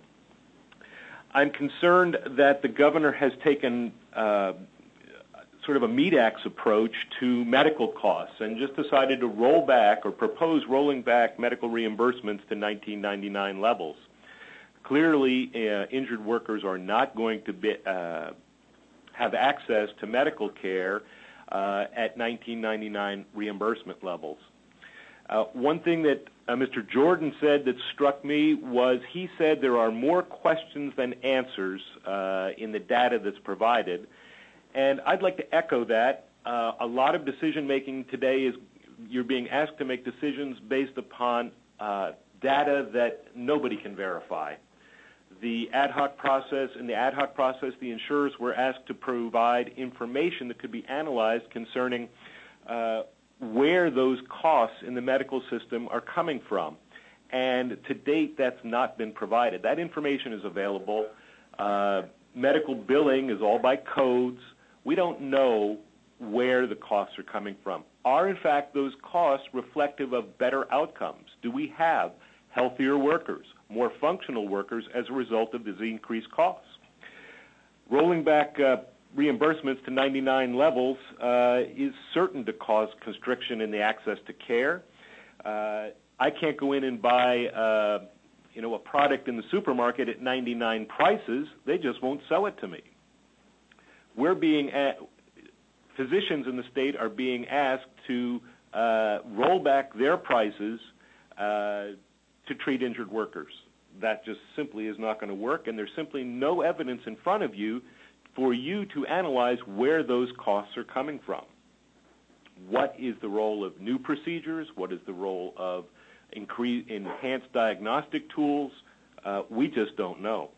I'm concerned that the governor has taken uh, sort of a meat axe approach to medical costs and just decided to roll back or propose rolling back medical reimbursements to nineteen ninety-nine levels. Clearly, uh, injured workers are not going to be, uh, have access to medical care uh, at nineteen ninety-nine reimbursement levels. Uh, one thing that uh, Mister Jordan said that struck me was he said there are more questions than answers uh, in the data that's provided. And I'd like to echo that. Uh, a lot of decision-making today is you're being asked to make decisions based upon uh, data that nobody can verify. The ad hoc process, in the ad hoc process, the insurers were asked to provide information that could be analyzed concerning uh, where those costs in the medical system are coming from. And to date, that's not been provided. That information is available. Uh, medical billing is all by codes. We don't know where the costs are coming from. Are, in fact, those costs reflective of better outcomes? Do we have healthier workers, more functional workers as a result of these increased costs? Rolling back uh, reimbursements to ninety-nine levels uh, is certain to cause constriction in the access to care. Uh, I can't go in and buy uh, you know, a product in the supermarket at ninety-nine prices. They just won't sell it to me. We're being at, physicians in the state are being asked to uh, roll back their prices uh, to treat injured workers. That just simply is not going to work, and there's simply no evidence in front of you for you to analyze where those costs are coming from. What is the role of new procedures? What is the role of increase, enhanced diagnostic tools? Uh, we just don't know.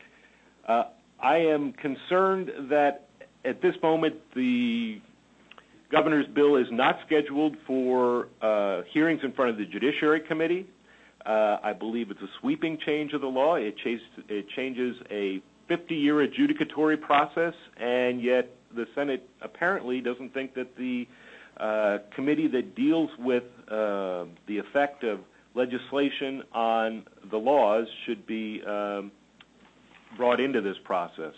Uh, I am concerned that at this moment the governor's bill is not scheduled for uh, hearings in front of the Judiciary Committee. Uh, I believe it's a sweeping change of the law. It, chase, it changes a fifty-year adjudicatory process, and yet the Senate apparently doesn't think that the uh, committee that deals with uh, the effect of legislation on the laws should be um, brought into this process.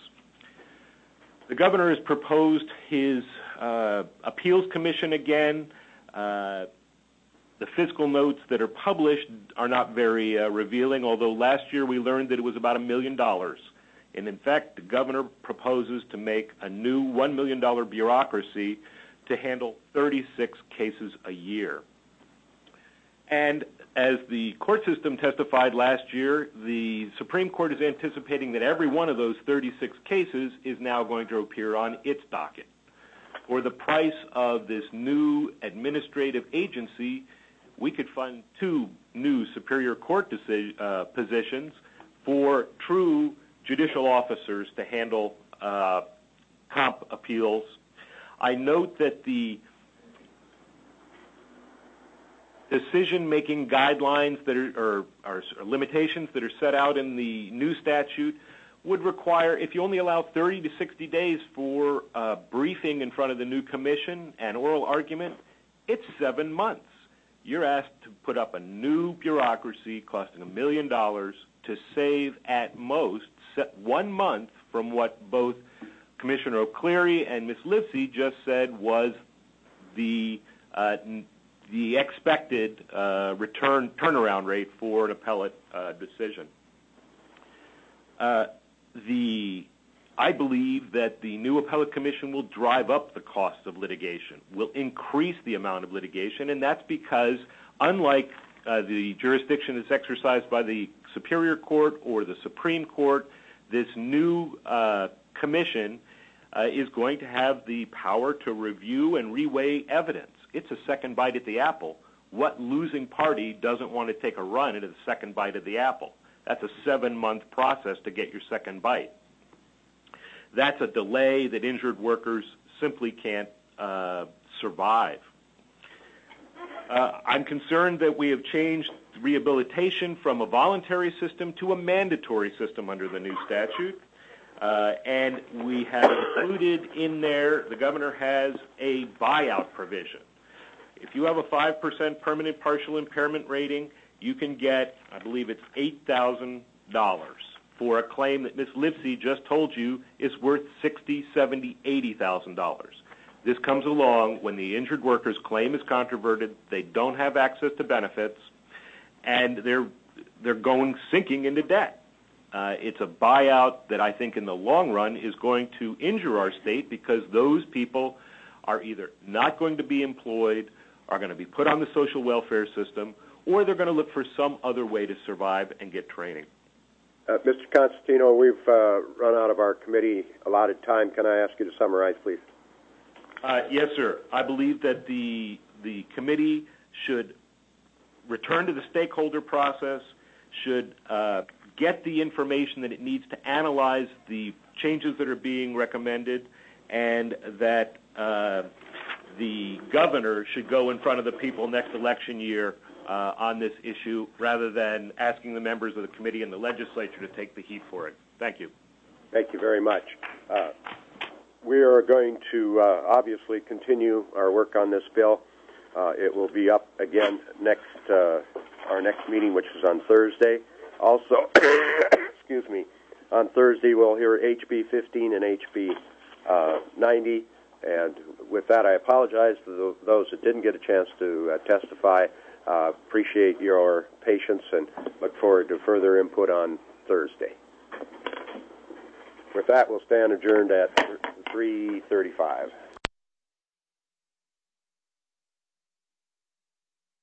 The governor has proposed his uh, appeals commission again. Uh, the fiscal notes that are published are not very uh, revealing, although last year we learned that it was about a million dollars. And in fact, the governor proposes to make a new one million dollars bureaucracy to handle thirty-six cases a year. And as the court system testified last year, the Supreme Court is anticipating that every one of those thirty-six cases is now going to appear on its docket. For the price of this new administrative agency, we could fund two new Superior Court decision, uh, positions for true judicial officers to handle uh, comp appeals. I note that the decision-making guidelines that are, or, or limitations that are set out in the new statute would require, if you only allow thirty to sixty days for uh, briefing in front of the new commission and oral argument, it's seven months. You're asked to put up a new bureaucracy costing a million dollars to save at most one month from what both Commissioner O'Cleary and Miz Livesey just said was the uh, the expected uh, return turnaround rate for an appellate uh, decision. Uh, the I believe that the new appellate commission will drive up the cost of litigation, will increase the amount of litigation, and that's because, unlike uh, the jurisdiction that's exercised by the Superior Court or the Supreme Court, this new uh, commission uh, is going to have the power to review and reweigh evidence. It's a second bite at the apple. What losing party doesn't want to take a run at a second bite at the apple? That's a seven-month process to get your second bite. That's a delay that injured workers simply can't uh, survive. Uh, I'm concerned that we have changed rehabilitation from a voluntary system to a mandatory system under the new statute. Uh, and we have included in there, the governor has a buyout provision. If you have a five percent permanent partial impairment rating, you can get, I believe it's eight thousand dollars for a claim that Miz Livesey just told you is worth sixty thousand dollars, seventy thousand dollars, eighty thousand dollars. This comes along when the injured worker's claim is controverted, they don't have access to benefits, and they're they're going sinking into debt. Uh, it's a buyout that I think in the long run is going to injure our state because those people are either not going to be employed, are going to be put on the social welfare system, or they're going to look for some other way to survive and get training.
Uh, Mister Constantino, we've uh, run out of our committee allotted time. Can I ask you to summarize, please?
Uh, yes, sir. I believe that the the committee should return to the stakeholder process, should uh, get the information that it needs to analyze the changes that are being recommended, and that uh, the governor should go in front of the people next election year uh, on this issue rather than asking the members of the committee and the legislature to take the heat for it. Thank you.
Thank you very much. Uh, we are going to uh, obviously continue our work on this bill. Uh, it will be up again next uh, our next meeting, which is on Thursday. Also, excuse me, on Thursday we'll hear H B fifteen and H B uh, ninety. And with that, I apologize to those that didn't get a chance to uh, testify. Uh, appreciate your patience and look forward to further input on Thursday. With that, we'll stand adjourned at three thirty-five.